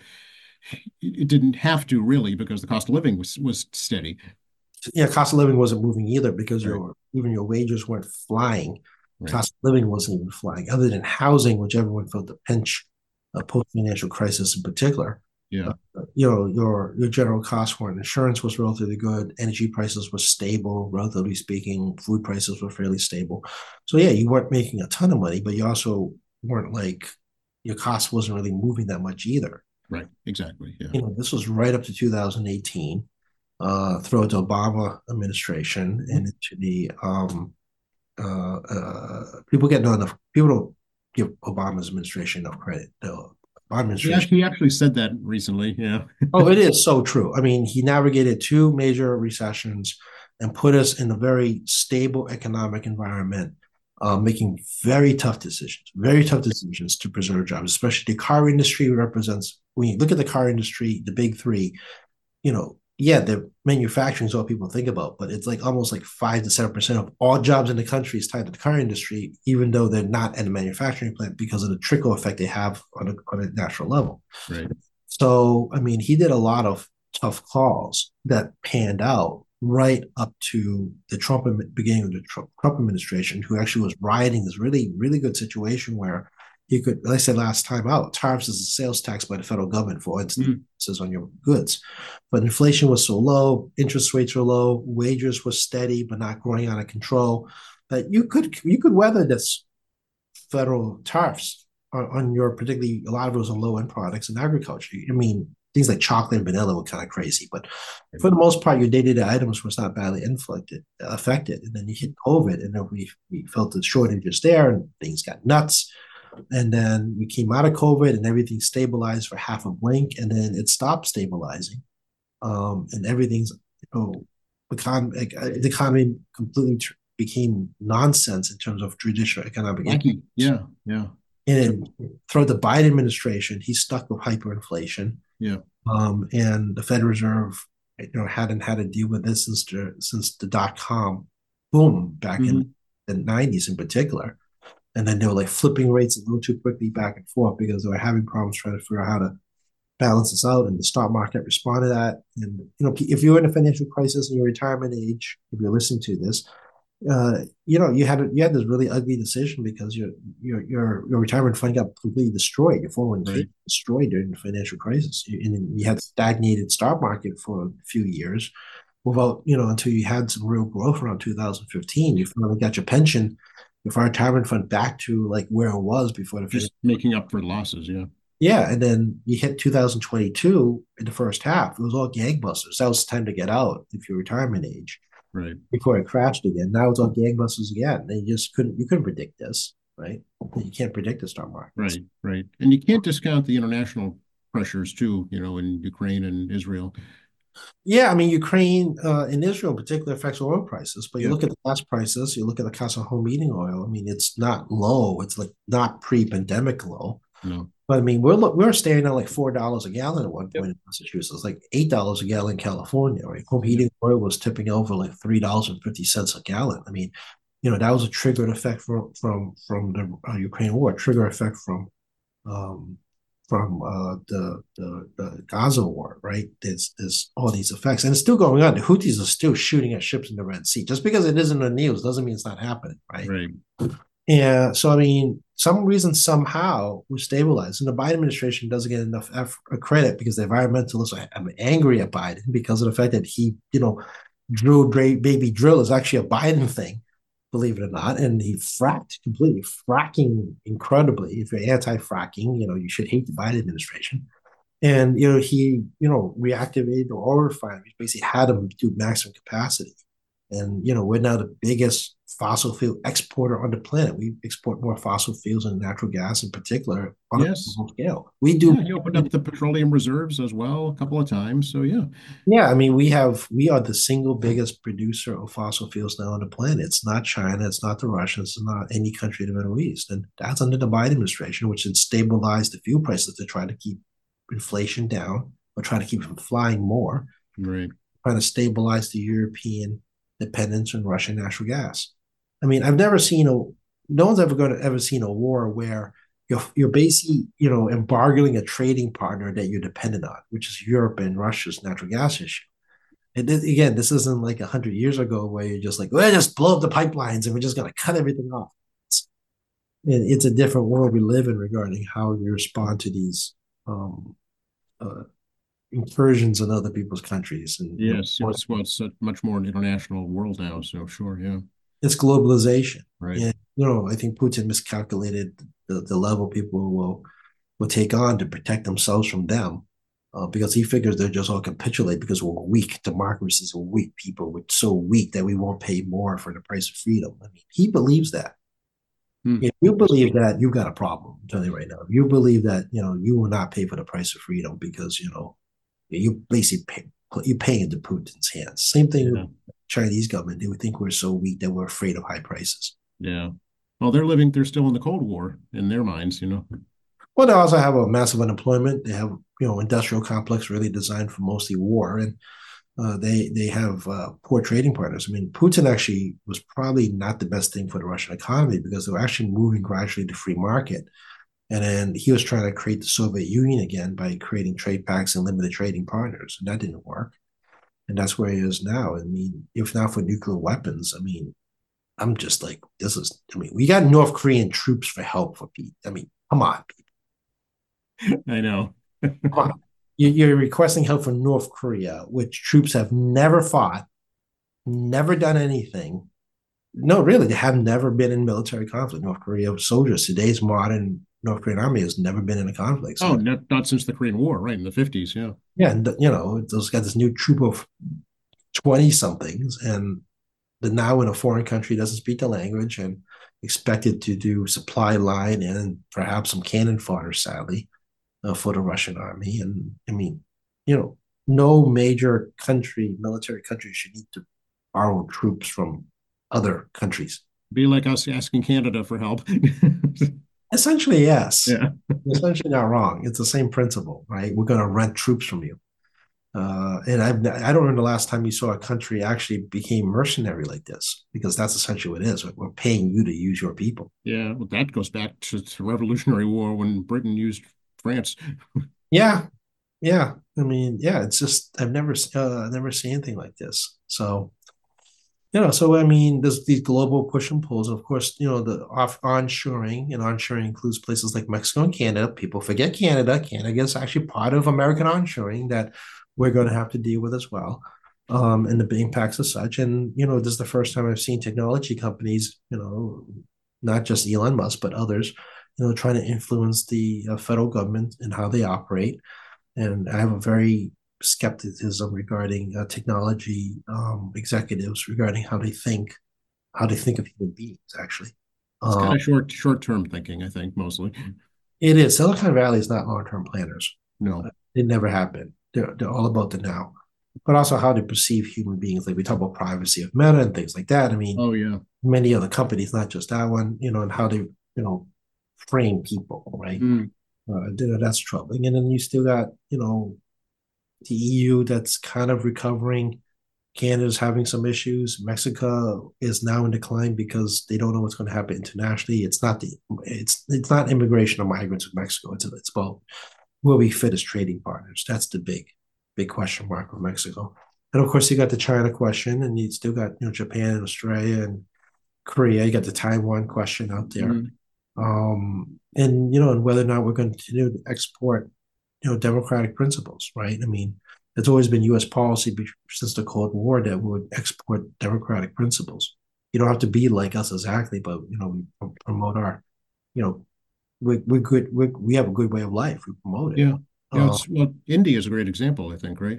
it didn't have to really because the cost of living was was steady. Yeah, cost of living wasn't moving either because Right. your even your wages weren't flying. Right. Cost of living wasn't even flying, other than housing, which everyone felt the pinch, uh, post financial crisis in particular. Yeah. Uh, you know, your your general costs weren't. Insurance was relatively good. Energy prices were stable, relatively speaking. Food prices were fairly stable. So yeah, you weren't making a ton of money, but you also weren't like your cost wasn't really moving that much either. Right. Exactly. Yeah. You know, this was right up to two thousand eighteen, uh, throughout the Obama administration and into the um, uh, uh, people get no enough people don't give Obama's administration enough credit. The Obama He administration. actually, he actually said that recently. Yeah. Oh, it is so true. I mean, he navigated two major recessions and put us in a very stable economic environment, uh, making very tough decisions, very tough decisions to preserve jobs, especially the car industry represents. When you look at the car industry, the big three, you know, yeah, the manufacturing is all people think about, but it's like almost like five to seven percent of all jobs in the country is tied to the car industry, even though they're not in a manufacturing plant because of the trickle effect they have on a, on a national level. Right. So, I mean, he did a lot of tough calls that panned out right up to the Trump beginning of the Trump, Trump administration, who actually was riding this really, really good situation where he could, like I said last time out, tariffs is a sales tax by the federal government for instances Mm. on your goods. But inflation was so low, interest rates were low, wages were steady but not growing out of control that you could you could weather this federal tariffs on, on your particularly a lot of it was on low end products in agriculture. I mean, things like chocolate and vanilla were kind of crazy, but for the most part, your day to day items was not badly inflicted, affected. And then you hit COVID, and then we we felt the shortages there, and things got nuts. And then we came out of COVID, and everything stabilized for half a blink, and then it stopped stabilizing, um, and everything's you know, econ- the economy completely tr- became nonsense in terms of traditional economic. Wacky. Yeah. Yeah. And throughout the Biden administration, he's stuck with hyperinflation. Yeah. Um, and the Fed Reserve, you know, hadn't had to deal with this since the, since the dot com boom back in Hmm. the nineties in particular. And then they were like flipping rates a little too quickly back and forth because they were having problems trying to figure out how to balance this out. And the stock market responded to that. And you know, if you're in a financial crisis in your retirement age, if you're listening to this, uh, you know, you had you had this really ugly decision because your your your your retirement fund got completely destroyed. Your four oh one k Right. destroyed during the financial crisis, and you had stagnated stock market for a few years without you know until you had some real growth around two thousand fifteen. You finally got your pension, your retirement fund back to like where it was before the Just making up for losses. Yeah. yeah, and then you hit two thousand twenty-two in the first half. It was all gangbusters. That was the time to get out if you're retirement age Right. before it crashed again. Now it's all gangbusters again. They just couldn't you couldn't predict this, right? You can't predict the stock markets. Right. Right. And you can't discount the international pressures too, you know, in Ukraine and Israel. Yeah, I mean Ukraine uh, and Israel in particular affects oil prices, but you Yeah. look at the gas prices, you look at the cost of home heating oil. I mean, it's not low. It's like not pre-pandemic low. No. But I mean, we're we're staying at like four dollars a gallon at one Yep. point in Massachusetts, like eight dollars a gallon in California. Right, home Yeah. heating oil was tipping over like three dollars and fifty cents a gallon. I mean, you know, that was a triggered effect from from from the uh, Ukraine war, trigger effect from um, from uh, the, the the Gaza war, right? There's there's all these effects, and it's still going on. The Houthis are still shooting at ships in the Red Sea. Just because it isn't in the news doesn't mean it's not happening, right? Right. Yeah. So I mean, some reason somehow we're stabilized, and the Biden administration doesn't get enough effort, credit because the environmentalists are I'm angry at Biden because of the fact that he, you know, drill baby drill is actually a Biden thing, believe it or not, and he fracked completely, fracking incredibly. If you're anti-fracking, you know you should hate the Biden administration. And you know he, you know, reactivated the oil refineries, basically had them to maximum capacity. And you know we're now the biggest fossil fuel exporter on the planet. We export more fossil fuels and natural gas in particular on a Yes. global scale. We do. Yeah, he opened up the petroleum reserves as well a couple of times. So yeah. Yeah, I mean, we have we are the single biggest producer of fossil fuels now on the planet. It's not China, it's not the Russians, it's not any country in the Middle East, and that's under the Biden administration, which had stabilized the fuel prices to try to keep inflation down or try to keep them flying more, Right. trying to stabilize the European dependence on Russian natural gas. I mean, I've never seen a no one's ever going to ever seen a war where you're you're basically, you know, embargoing a trading partner that you're dependent on, which is Europe and Russia's natural gas issue. And this, again, this isn't like a hundred years ago where you're just like, well, just blow up the pipelines and we're just going to cut everything off. It's, it's a different world we live in regarding how you respond to these um, uh, incursions in other people's countries. And Yes, it's well, it's a much more an international world now. So sure, yeah. It's globalization. Right. And, you know, I think Putin miscalculated the, the level people will will take on to protect themselves from them, uh, because he figures they'll just all capitulate because we're weak. Democracies are weak. People we're so weak that we won't pay more for the price of freedom. I mean, he believes that. Hmm. If you believe that, you've got a problem. I'm telling you right now. If you believe that, you know, you will not pay for the price of freedom because, you know, you basically pay, you pay into Putin's hands. Same thing yeah. with the Chinese government. They would think we're so weak that we're afraid of high prices. Yeah. Well, they're living, they're still in the Cold War in their minds, you know. Well, they also have a massive unemployment. They have, you know, industrial complex really designed for mostly war. And uh, they they have uh, poor trading partners. I mean, Putin actually was probably not the best thing for the Russian economy because they were actually moving gradually to free market. And then he was trying to create the Soviet Union again by creating trade pacts and limited trading partners. And that didn't work. And that's where he is now. I mean, if not for nuclear weapons, I mean, I'm just like, this is, I mean, we got North Korean troops for help for Pete. I mean, come on, people. I know. Come on. You're requesting help from North Korea, which troops have never fought, never done anything. No, really, they have never been in military conflict. North Korea soldiers, today's modern North Korean army has never been in a conflict. So. Oh, not, not since the Korean War, right, in the fifties, yeah. Yeah, and, you know, those got this new troop of twenty-somethings, and the now in a foreign country doesn't speak the language and expected to do supply line and perhaps some cannon fodder, sadly, uh, for the Russian army. And, I mean, you know, no major country, military country should need to borrow troops from other countries. Be like us asking Canada for help. Essentially, yes. Yeah. Essentially not wrong. It's the same principle, right? We're going to rent troops from you. Uh, and I've, I don't remember the last time you saw a country actually became mercenary like this, because that's essentially what it is. We're paying you to use your people. Yeah, well, that goes back to the Revolutionary War when Britain used France. Yeah, yeah. I mean, yeah. It's just I've never, uh, never seen anything like this. So, you know, so I mean, there's these global push and pulls. Of course, you know, the off onshoring, and onshoring includes places like Mexico and Canada. People forget Canada. Canada is actually part of American onshoring that we're going to have to deal with as well, um, and the impacts of such. And, you know, this is the first time I've seen technology companies, you know, not just Elon Musk, but others, you know, trying to influence the uh, federal government and how they operate. And I have a very skepticism regarding uh, technology um, executives regarding how they think, how they think of human beings, actually. It's um, kind of short, short-term thinking, I think, mostly. It is. Silicon Valley is not long-term planners. No. Uh, it never have been. They're, they're all about the now, but also how they perceive human beings. Like we talk about privacy of Meta and things like that. I mean, oh yeah, many other companies, not just that one, you know, and how they, you know, frame people, right? Mm. Uh, that's troubling. And then you still got, you know, the E U that's kind of recovering. Canada's having some issues. Mexico is now in decline because they don't know what's going to happen internationally. It's not the, it's it's not immigration or migrants of Mexico. It's it's about will we fit as trading partners? That's the big, big question mark with Mexico. And of course, you got the China question, and you still got you know Japan and Australia and Korea. You got the Taiwan question out there, Mhm. um, and you know, and whether or not we're going to continue to export you know democratic principles, right? I mean, it's always been U S policy since the Cold War that we would export democratic principles. You don't have to be like us exactly, but you know, we promote our, you know, we we're good. We we have a good way of life. We promote it. Yeah. Yeah, Uh, it's well, India is a great example, I think, right?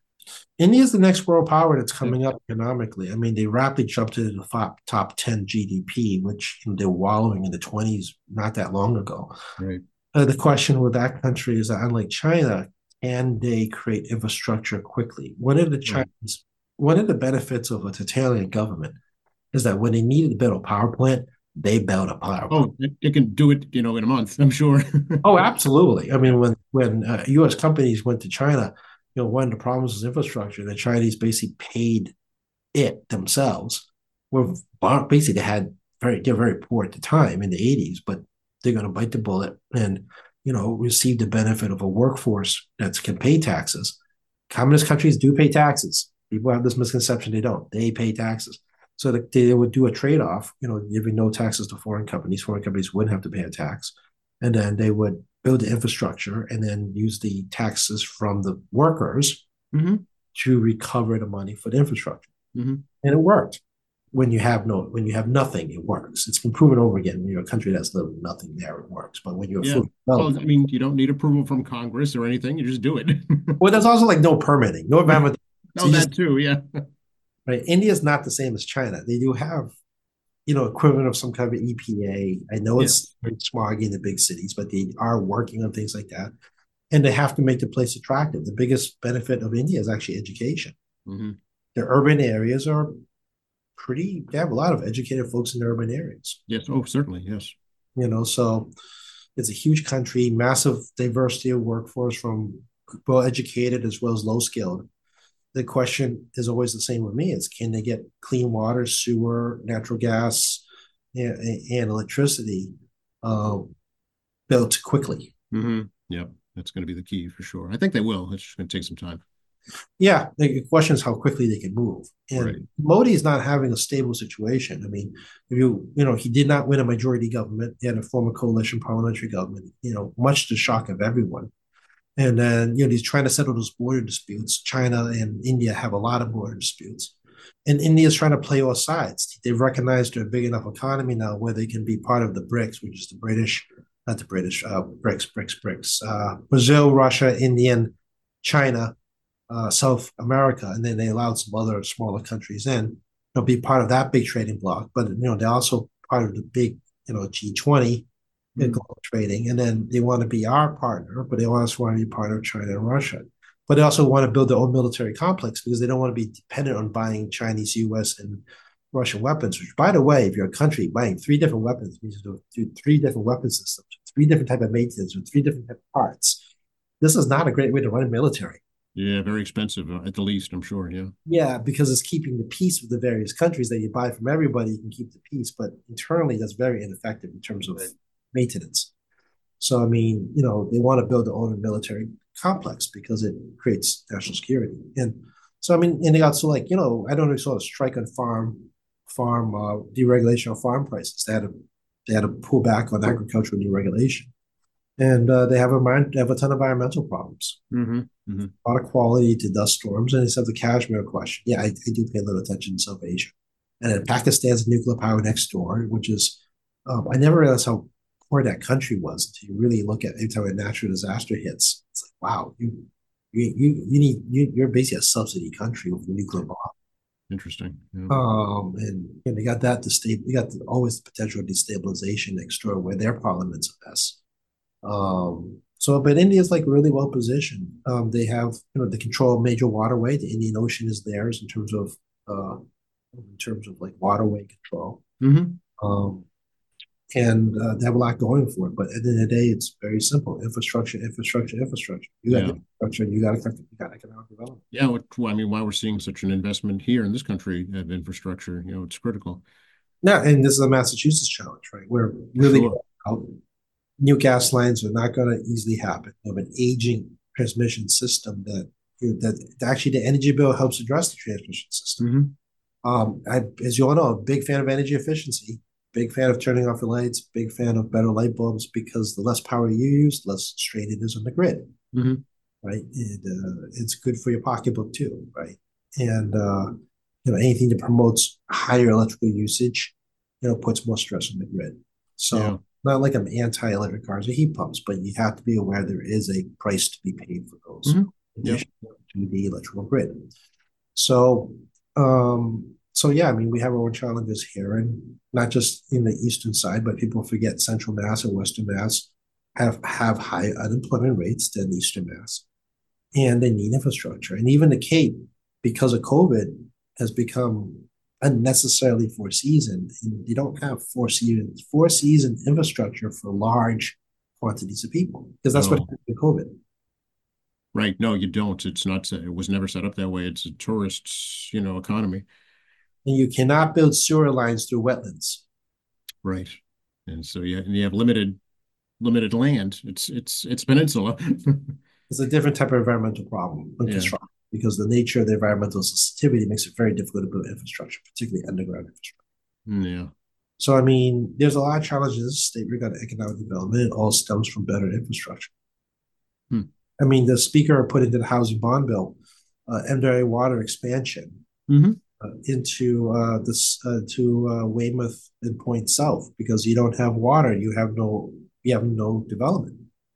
India is the next world power that's Yeah, coming up economically. I mean, they rapidly jumped into the top, top ten G D P, which you know, they're wallowing in the twenties not that long ago. right. Uh, the question with that country is that, unlike China, can they create infrastructure quickly? One of the Right. Chinese, one of the benefits of a totalitarian government is that when they needed to build a power plant, they built a power plant. Oh, it, it can do it, you know, in a month, I'm sure. Oh, absolutely. I Yeah, mean, when when uh, U S companies went to China, you know, one of the problems was infrastructure. The Chinese basically paid it themselves. Were basically they had very they're very poor at the time in the eighties, but they're going to bite the bullet and you know receive the benefit of a workforce that can pay taxes. Communist countries do pay taxes. People have this misconception they don't. They pay taxes. So that they would do a trade off, you know, giving no taxes to foreign companies. Foreign companies wouldn't have to pay a tax, and then they would build the infrastructure and then use the taxes from the workers hmm to recover the money for the infrastructure. hmm And it worked. When you have no, when you have nothing, it works. It's been proven over again. When you're a country that's literally nothing there, it works. But when you're Yeah. fully Well, developed, I mean, you don't need approval from Congress or anything. You just do it. well, there's also like no permitting, no environmental. So Oh, you just that too. Yeah. right. India is not the same as China. They do have you know equivalent of some kind of E P A. I know Yeah. it's very smoggy in the big cities, but they are working on things like that, and they have to make the place attractive. The biggest benefit of India is actually education. hmm The urban areas are pretty. They have a lot of educated folks in the urban areas. Yes. Oh, certainly. Yes. You know, so it's a huge country, massive diversity of workforce from well educated as well as low skilled. The question is always the same with me: is can they get clean water, sewer, natural gas, and, and electricity uh, built quickly? hmm Yep. That's going to be the key for sure. I think they will. It's just going to take some time. Yeah, the question is how quickly they can move. Right. And Modi is not having a stable situation. I mean, if you you know, he did not win a majority government. He had a former coalition parliamentary government. You know, much to the shock of everyone. And then, you know, he's trying to settle those border disputes. China and India have a lot of border disputes. And India is trying to play all sides. They've recognized they're a big enough economy now where they can be part of the BRICS, which is the British, not the British, uh, BRICS, BRICS, BRICS, uh, Brazil, Russia, India, and China, uh, South America. And then they allowed some other smaller countries in. They'll be part of that big trading bloc. But, you know, they're also part of the big, you know, G twenty Mm. global trading, and then they want to be our partner, but they also want to be part of China and Russia. But they also want to build their own military complex because they don't want to be dependent on buying Chinese, U S, and Russian weapons. Which, by the way, if you're a country buying three different weapons, means you do three different weapon systems, three different type of maintenance, with three different type of parts. This is not a great way to run a military. Yeah. Very expensive uh, at the least, I'm sure. Yeah. Yeah, because it's keeping the peace with the various countries that you buy from everybody. You can keep the peace, but internally, that's very ineffective in terms of Right. maintenance. So, I mean, you know, they want to build their own military complex because it creates national security. And so, I mean, and they also like, you know, I don't know, saw a strike on farm, farm uh, deregulation of farm prices. They had to, they had to pull back on agricultural deregulation. And uh, they have a they have a ton of environmental problems, hmm hmm a lot of quality to dust storms, and they have the Kashmir question. Yeah, I, I do pay a little attention to South Asia, and then Pakistan's nuclear power next door, which is um, I never realized how poor that country was until you really look at every time a natural disaster hits. It's like, wow, you you you, you need you, you're basically a subsidy country with a nuclear bomb. Interesting. Yeah. Um, and, and they got that to stay. You got the, always the potential destabilization next door, where their parliament's a mess. Um, so, but India is like really well positioned. Um, they have, you know, the control of major waterway. The Indian Ocean is theirs in terms of, uh, in terms of like waterway control. hmm Um, and uh, they have a lot going for it. But at the end of the day, it's very simple: infrastructure, infrastructure, infrastructure. You got Yeah. infrastructure, and you got you got economic development. Yeah. What, well, I mean, why we're seeing such an investment here in this country of infrastructure, you know, it's critical. Yeah, and this is a Massachusetts challenge, right? We're really Sure. out New gas lines are not going to easily happen. You have an aging transmission system that that actually the energy bill helps address the transmission system. Mm-hmm. Um, I, as you all know, a big fan of energy efficiency, big fan of turning off the lights, big fan of better light bulbs because the less power you use, the less strain it is on the grid, Mm-hmm. right? And uh, it's good for your pocketbook too, right? And uh, you know anything that promotes higher electrical usage, you know, puts more stress on the grid. So Yeah. not like I'm anti-electric cars or heat pumps, but you have to be aware there is a price to be paid for those Mm-hmm. in Yep. addition to the electrical grid. So, um, so yeah, I mean, we have our own challenges here, and not just in the eastern side, but people forget Central Mass and Western Mass have have higher unemployment rates than Eastern Mass, and they need infrastructure. And even the Cape, because of COVID, has become unnecessarily four season, and you don't have four seasons four season infrastructure for large quantities of people because that's what No. happened with COVID. Right. No, you don't. It's not, it was never set up that way. It's a tourist's, you know, economy. And you cannot build sewer lines through wetlands. Right. And so yeah, and you have limited limited land. It's it's it's peninsula. It's a different type of environmental problem in Yeah. construction because the nature of the environmental sensitivity makes it very difficult to build infrastructure, particularly underground infrastructure. Yeah. So, I mean, there's a lot of challenges in the state regarding economic development. It all stems from better infrastructure. Hmm. I mean, the speaker put into the housing bond bill uh, M W A water expansion Mm-hmm. uh, into uh, this uh, to uh, Weymouth and Point South because you don't have water, you have no you have no development.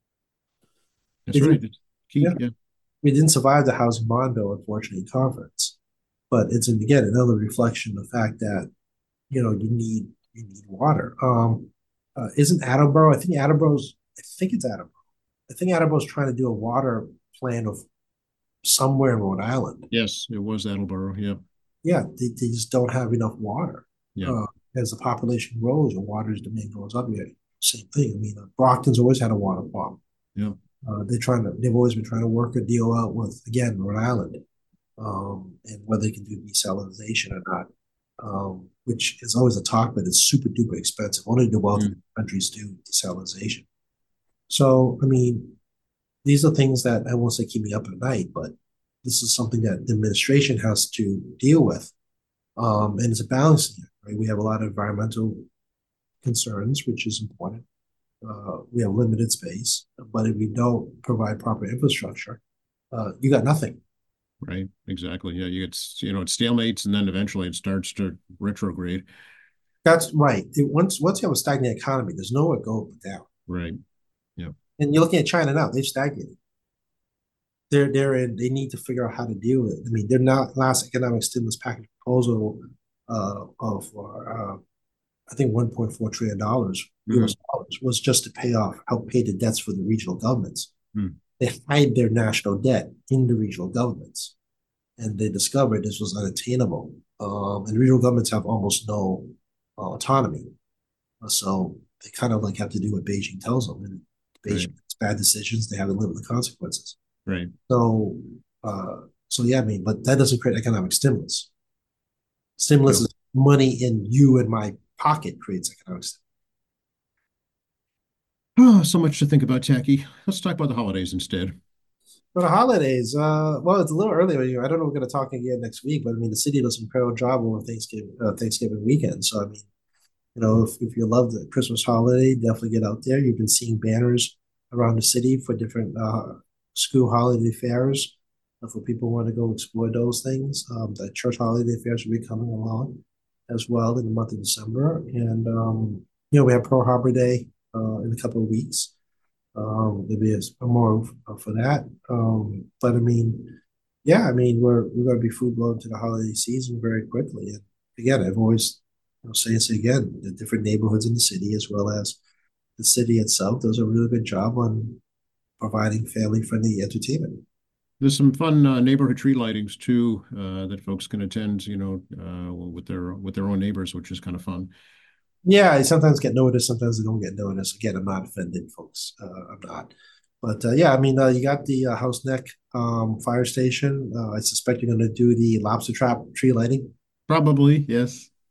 That's It right. didn't, It's key. yeah, Yeah. we didn't survive the housing bond bill, unfortunately, in conference. But it's again another reflection of the fact that you know you need you need water. Um, uh, isn't Attleboro? I think Attleboro's. I think it's Attleboro. I think Attleboro's trying to do a water plan of somewhere in Rhode Island. Yes, it was Attleboro. Yeah. Yeah, they, they just don't have enough water. Yeah. Uh, as the population grows and water's demand goes up, yeah, same thing. I mean, uh, Brockton's always had a water problem. Yeah. Uh, they're trying to. They've always been trying to work a deal out with again Rhode Island, um, and whether they can do desalination or not, um, which is always a talk, but it's super duper expensive. Only the wealthy Mm. countries do desalination. So, I mean, these are things that I won't say keep me up at night, but this is something that the administration has to deal with. Um, and it's a balancing act, right? We have a lot of environmental concerns, which is important. Uh, we have limited space, but if we don't provide proper infrastructure, uh, you got nothing. Right. Exactly. Yeah. You get, you know, it stalemates and then eventually it starts to retrograde. That's right. It, once once you have a stagnant economy, there's nowhere to go but down. Right. Yeah. And you're looking at China now; they've stagnated. They're they're in, they need to figure out how to deal with it. I mean, their not last economic stimulus package proposal uh, of uh, I think one point four trillion dollars Mm-hmm. U S dollars was just to pay off help pay the debts for the regional governments. Mm. They hide their national debt in the regional governments, and they discovered this was unattainable. Um, and regional governments have almost no uh, autonomy, so they kind of like have to do what Beijing tells them, and Beijing Right. makes bad decisions. They have to live with the consequences. Right. So, uh, so yeah, I mean, but that doesn't create economic stimulus. Stimulus No. is money in you and my pocket creates economic stimulus. Oh, so much to think about, Tacky. Let's talk about the holidays instead. For the holidays, uh, well, it's a little early. I don't know. We're going to talk again next week, but I mean, the city does an incredible job over Thanksgiving uh, Thanksgiving weekend. So, I mean, you know, if, if you love the Christmas holiday, definitely get out there. You've been seeing banners around the city for different uh, school holiday fairs. Uh, for people who want to go explore those things, um, the church holiday fairs will be coming along as well in the month of December. And um, you know, we have Pearl Harbor Day uh, in a couple of weeks. Um, there'll be a, more for that. Um, but I mean, yeah, I mean, we're we're going to be food blown to the holiday season very quickly. And again, I've always I'll say this again, the different neighborhoods in the city as well as the city itself does a really good job on providing family-friendly entertainment. There's some fun uh, neighborhood tree lightings too uh, that folks can attend, you know, uh, with their with their own neighbors, which is kind of fun. Yeah, I sometimes get noticed, sometimes they don't get noticed. Again, I'm not offended, folks. Uh, I'm not. But uh, yeah, I mean, uh, you got the uh, House Neck um, fire station. Uh, I suspect you're going to do the lobster trap tree lighting. Probably, yes.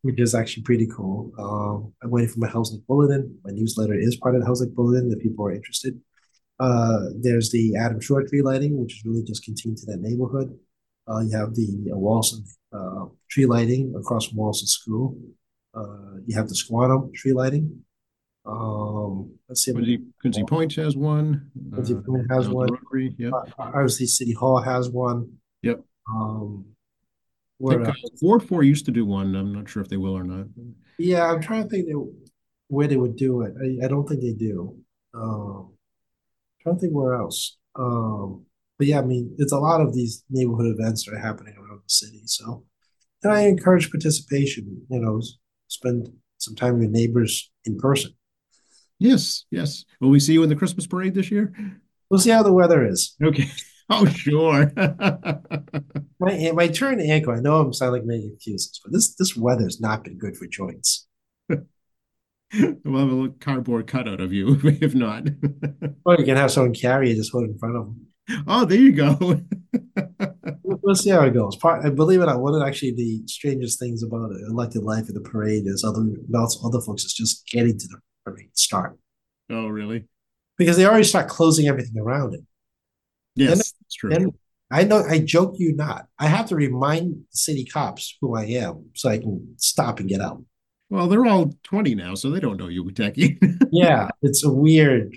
which is actually pretty cool. Um, I'm waiting for my Housing Bulletin. My newsletter is part of the Housing Bulletin if people are interested. Uh, there's the Adam Shore tree lighting, which is really just contained to that neighborhood. Uh, you have the uh, Walson uh, tree lighting across from Walson School. Uh, you have the Squantum tree lighting. Um, let's see if we Quincy, Quincy Point has one. Quincy Uh, Point has down at the one. Rotary. Yep. Uh, obviously, City Hall has one. Yep. Um, I where think uh, else? Ward Four used to do one. I'm not sure if they will or not. Yeah, I'm trying to think they, where they would do it. I, I don't think they do. Um, trying to think where else. Um, but yeah, I mean, it's a lot of these neighborhood events that are happening around the city. So, and I encourage participation. You know, spend some time with your neighbors in person. Yes, yes. Will we see you in the Christmas parade this year? We'll see how the weather is. Okay. Oh, sure. My my turn ankle. I know I'm sounding like making excuses, but this this weather's not been good for joints. We'll have a little cardboard cutout of you if not. Or you can have someone carry it, just hold it in front of them. Oh, there you go. We'll see how it goes. Part, I believe it or not, one of actually the strangest things about it, elected life in the parade is other other folks is just getting to the parade start Oh, really? because they already start closing everything around it. Then, Yes, that's true. then I know I joke you not. I have to remind the city cops who I am so I can stop and get out. Well, they're all twenty now, so they don't know you, Techie. Yeah, it's a weird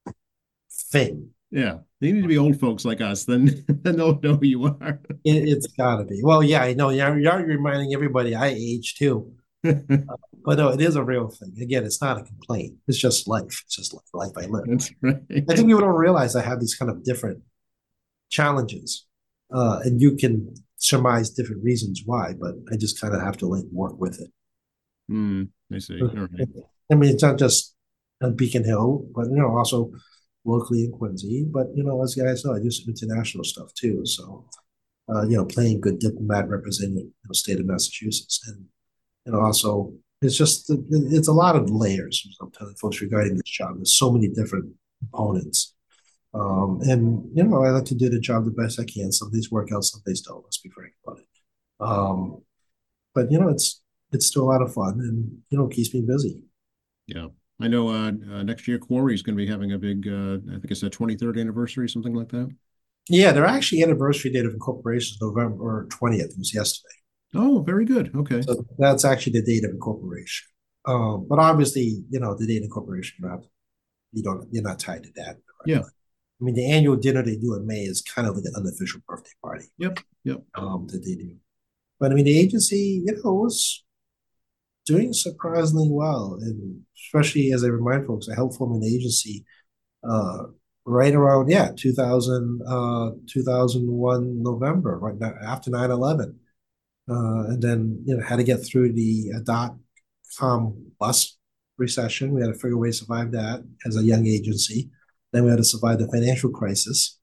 thing. Yeah, they need to be old folks like us, then then they'll know who you are. It, it's got to be. Well, yeah, I know. You're, you're reminding everybody I age too. But no, it is a real thing. Again, it's not a complaint. It's just life. It's just life, life I live. That's right. I think people don't realize I have these kind of different challenges, uh, and you can surmise different reasons why. But I just kind of have to like work with it. Mm, I see. All right. I mean, it's not just on Beacon Hill, but you know, also locally in Quincy. But you know, as you guys know, I do some international stuff too. So, uh, you know, playing good diplomat representing the state of Massachusetts, and you know, also it's just it's a lot of layers. I'm telling folks regarding this job. There's so many different components. Um, and you know, I like to do the job the best I can. Some days work out, some days don't. Let's be frank about it. Um, but you know, it's it's still a lot of fun, and you know, keeps me busy. Yeah. I know uh, uh, next year Quarry is going to be having a big, uh, I think it's a twenty-third anniversary, something like that. Yeah, their actually anniversary date of incorporation is November twentieth. It was yesterday. Oh, very good. Okay. So that's actually the date of incorporation. Um, but obviously, you know, the date of incorporation, you, have, you don't, you're not tied to that. Yeah. I mean, the annual dinner they do in May is kind of like an unofficial birthday party. Yep. Yep. Um, that they do. But I mean, the agency, you know, was doing surprisingly well, and especially as I remind folks, I helped form an agency uh, right around yeah two thousand uh, two thousand one November, right now, after nine eleven. Uh, and then you know had to get through the uh, dot com bust recession. We had to figure a way to survive that as a young agency. Then we had to survive the financial crisis,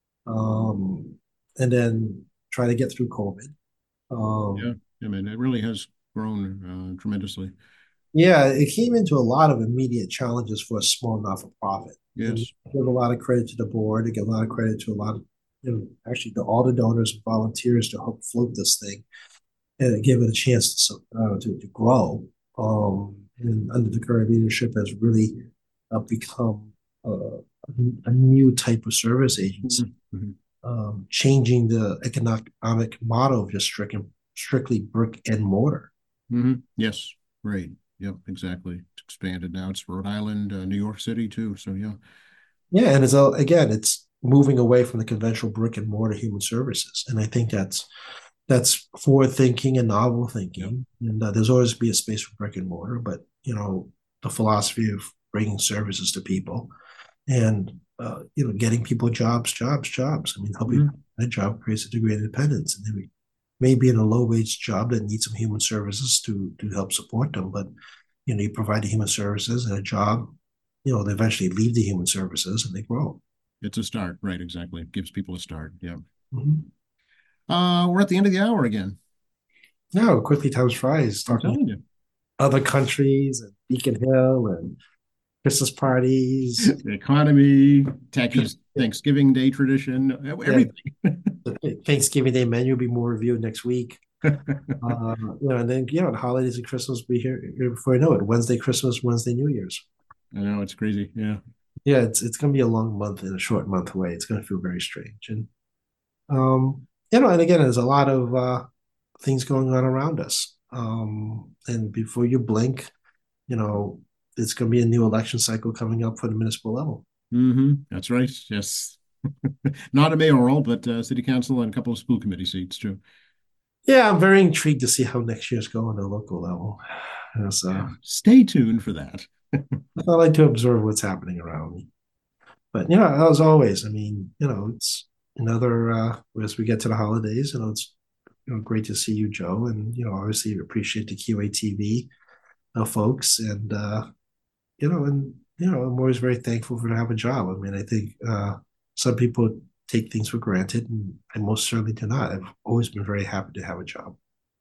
um, and then try to get through COVID. Yeah. Um, I mean, it really has grown uh, tremendously. yeah, it came into a lot of immediate challenges for a small not-for-profit. And Yes. I give a lot of credit to the board. I give a lot of credit to a lot of, you know, actually to all the donors and volunteers to help float this thing and give it a chance to uh, to, to grow. Um, and under the current leadership, has really uh, become uh, a new type of service agency, Mm-hmm. um, changing the economic model of just strictly strictly brick and mortar. Mm-hmm. Yes. Right. Yep. Exactly. It's expanded now. It's Rhode Island, uh, New York City too. So yeah. Yeah, and it's a, again, it's moving away from the conventional brick and mortar human services, and I think that's that's forward thinking and novel Yep. thinking. And uh, there's always be a space for brick and mortar, but you know the philosophy of bringing services to people and uh, you know getting people jobs, jobs, jobs. I mean, helping Mm-hmm. a job creates a degree of independence, and then we may be in a low wage job that needs some human services to to help support them, but you know you provide the human services and a job. You know, they eventually leave the human services and they grow. It's a start. Right. Exactly. It gives people a start. Yeah. Mm-hmm. Uh, we're at the end of the hour again. Now, quickly times flies I'm talking telling you. other countries and Beacon Hill and Christmas parties. The economy, Tackie's Thanksgiving Day tradition, Yeah, everything. the Thanksgiving Day menu will be more reviewed next week. Uh, you know, and then you know, the holidays and Christmas will be here, here before I know it. Wednesday Christmas, Wednesday New Year's. I know it's crazy. Yeah. Yeah, it's it's gonna be a long month in a short month away. It's gonna feel very strange. And um, you know, and again, there's a lot of uh things going on around us. Um, and before you blink, you know, it's gonna be a new election cycle coming up for the municipal level. Hmm. That's right. Yes. Not a mayoral, but uh, city council and a couple of school committee seats too. Yeah, I'm very intrigued to see how next year's go on the local level. As uh, Stay tuned for that. I like to observe what's happening around me. But you know, as always, I mean, you know, it's another uh as we get to the holidays, you know, it's you know great to see you, Joe, and you know, obviously appreciate the Q A T V uh, folks, and uh, you know, and you know, I'm always very thankful for to have a job. I mean, I think uh, some people take things for granted, and I most certainly do not. I've always been very happy to have a job.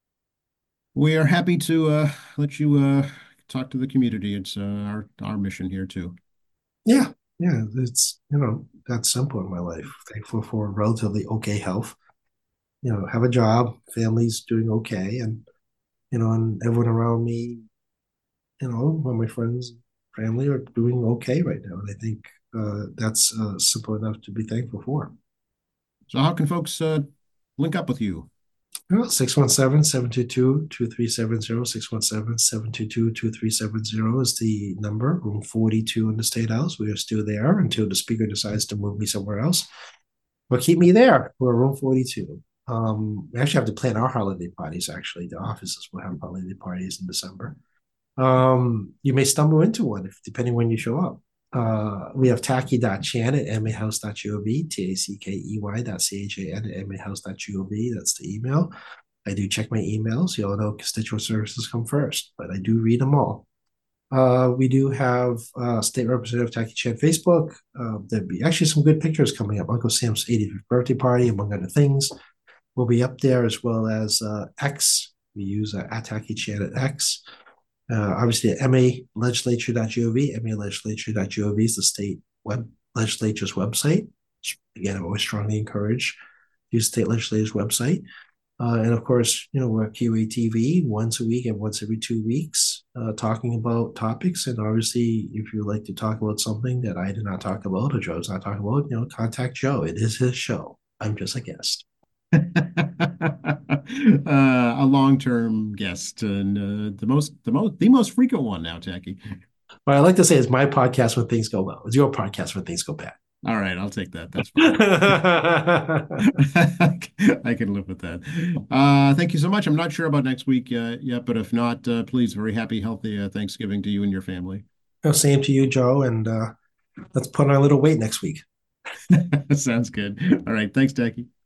We are happy to uh, let you uh, talk to the community. It's uh, our our mission here too. Yeah, yeah, it's you know that's simple in my life. Thankful for relatively okay health. You know, have a job, family's doing okay, and you know, and everyone around me, you know, all my friends, family are doing okay right now, and I think uh, that's uh, simple enough to be thankful for. So how can folks uh, link up with you? six one seven, seven two two, two three seven zero. six one seven, seven two two, two three seven zero is the number. Room forty-two in the State House. We are still there until the speaker decides to move me somewhere else. But keep me there. We're room forty-two. Um, we actually have to plan our holiday parties, actually. The offices will have holiday parties in December. Um, you may stumble into one if depending when you show up. Uh, we have tacky.chan at mahouse.gov, T A C K E Y dot C H A N at mahouse.gov. That's the email. I do check my emails. You all know constituent services come first, but I do read them all. Uh, we do have uh, State Representative Taki Chan Facebook. Uh, there'll be actually some good pictures coming up. Uncle Sam's eighty-fifth birthday party, among other things, will be up there, as well as uh, X. We use uh, at Taki Chan at X. Uh, obviously, at malegislature.gov. M A legislature dot gov is the state web legislature's website. Again, I always strongly encourage use state legislature's website. Uh, and of course, you know, we're Q A T V once a week and once every two weeks, uh, talking about topics. And obviously, if you like to talk about something that I did not talk about or Joe's not talking about, you know, contact Joe. It is his show. I'm just a guest. Uh, a long-term guest and uh, the most the most the most frequent one now, Tacky. But I like to say it's my podcast when things go well. It's your podcast when things go bad. All right, I'll take that. That's fine. I can live with that. Uh, thank you so much. I'm not sure about next week uh, yet, but if not, uh, please, very happy, healthy uh, Thanksgiving to you and your family. Well, same to you, Joe. And uh, let's put on a little weight next week. Sounds good. All right, thanks, Tacky.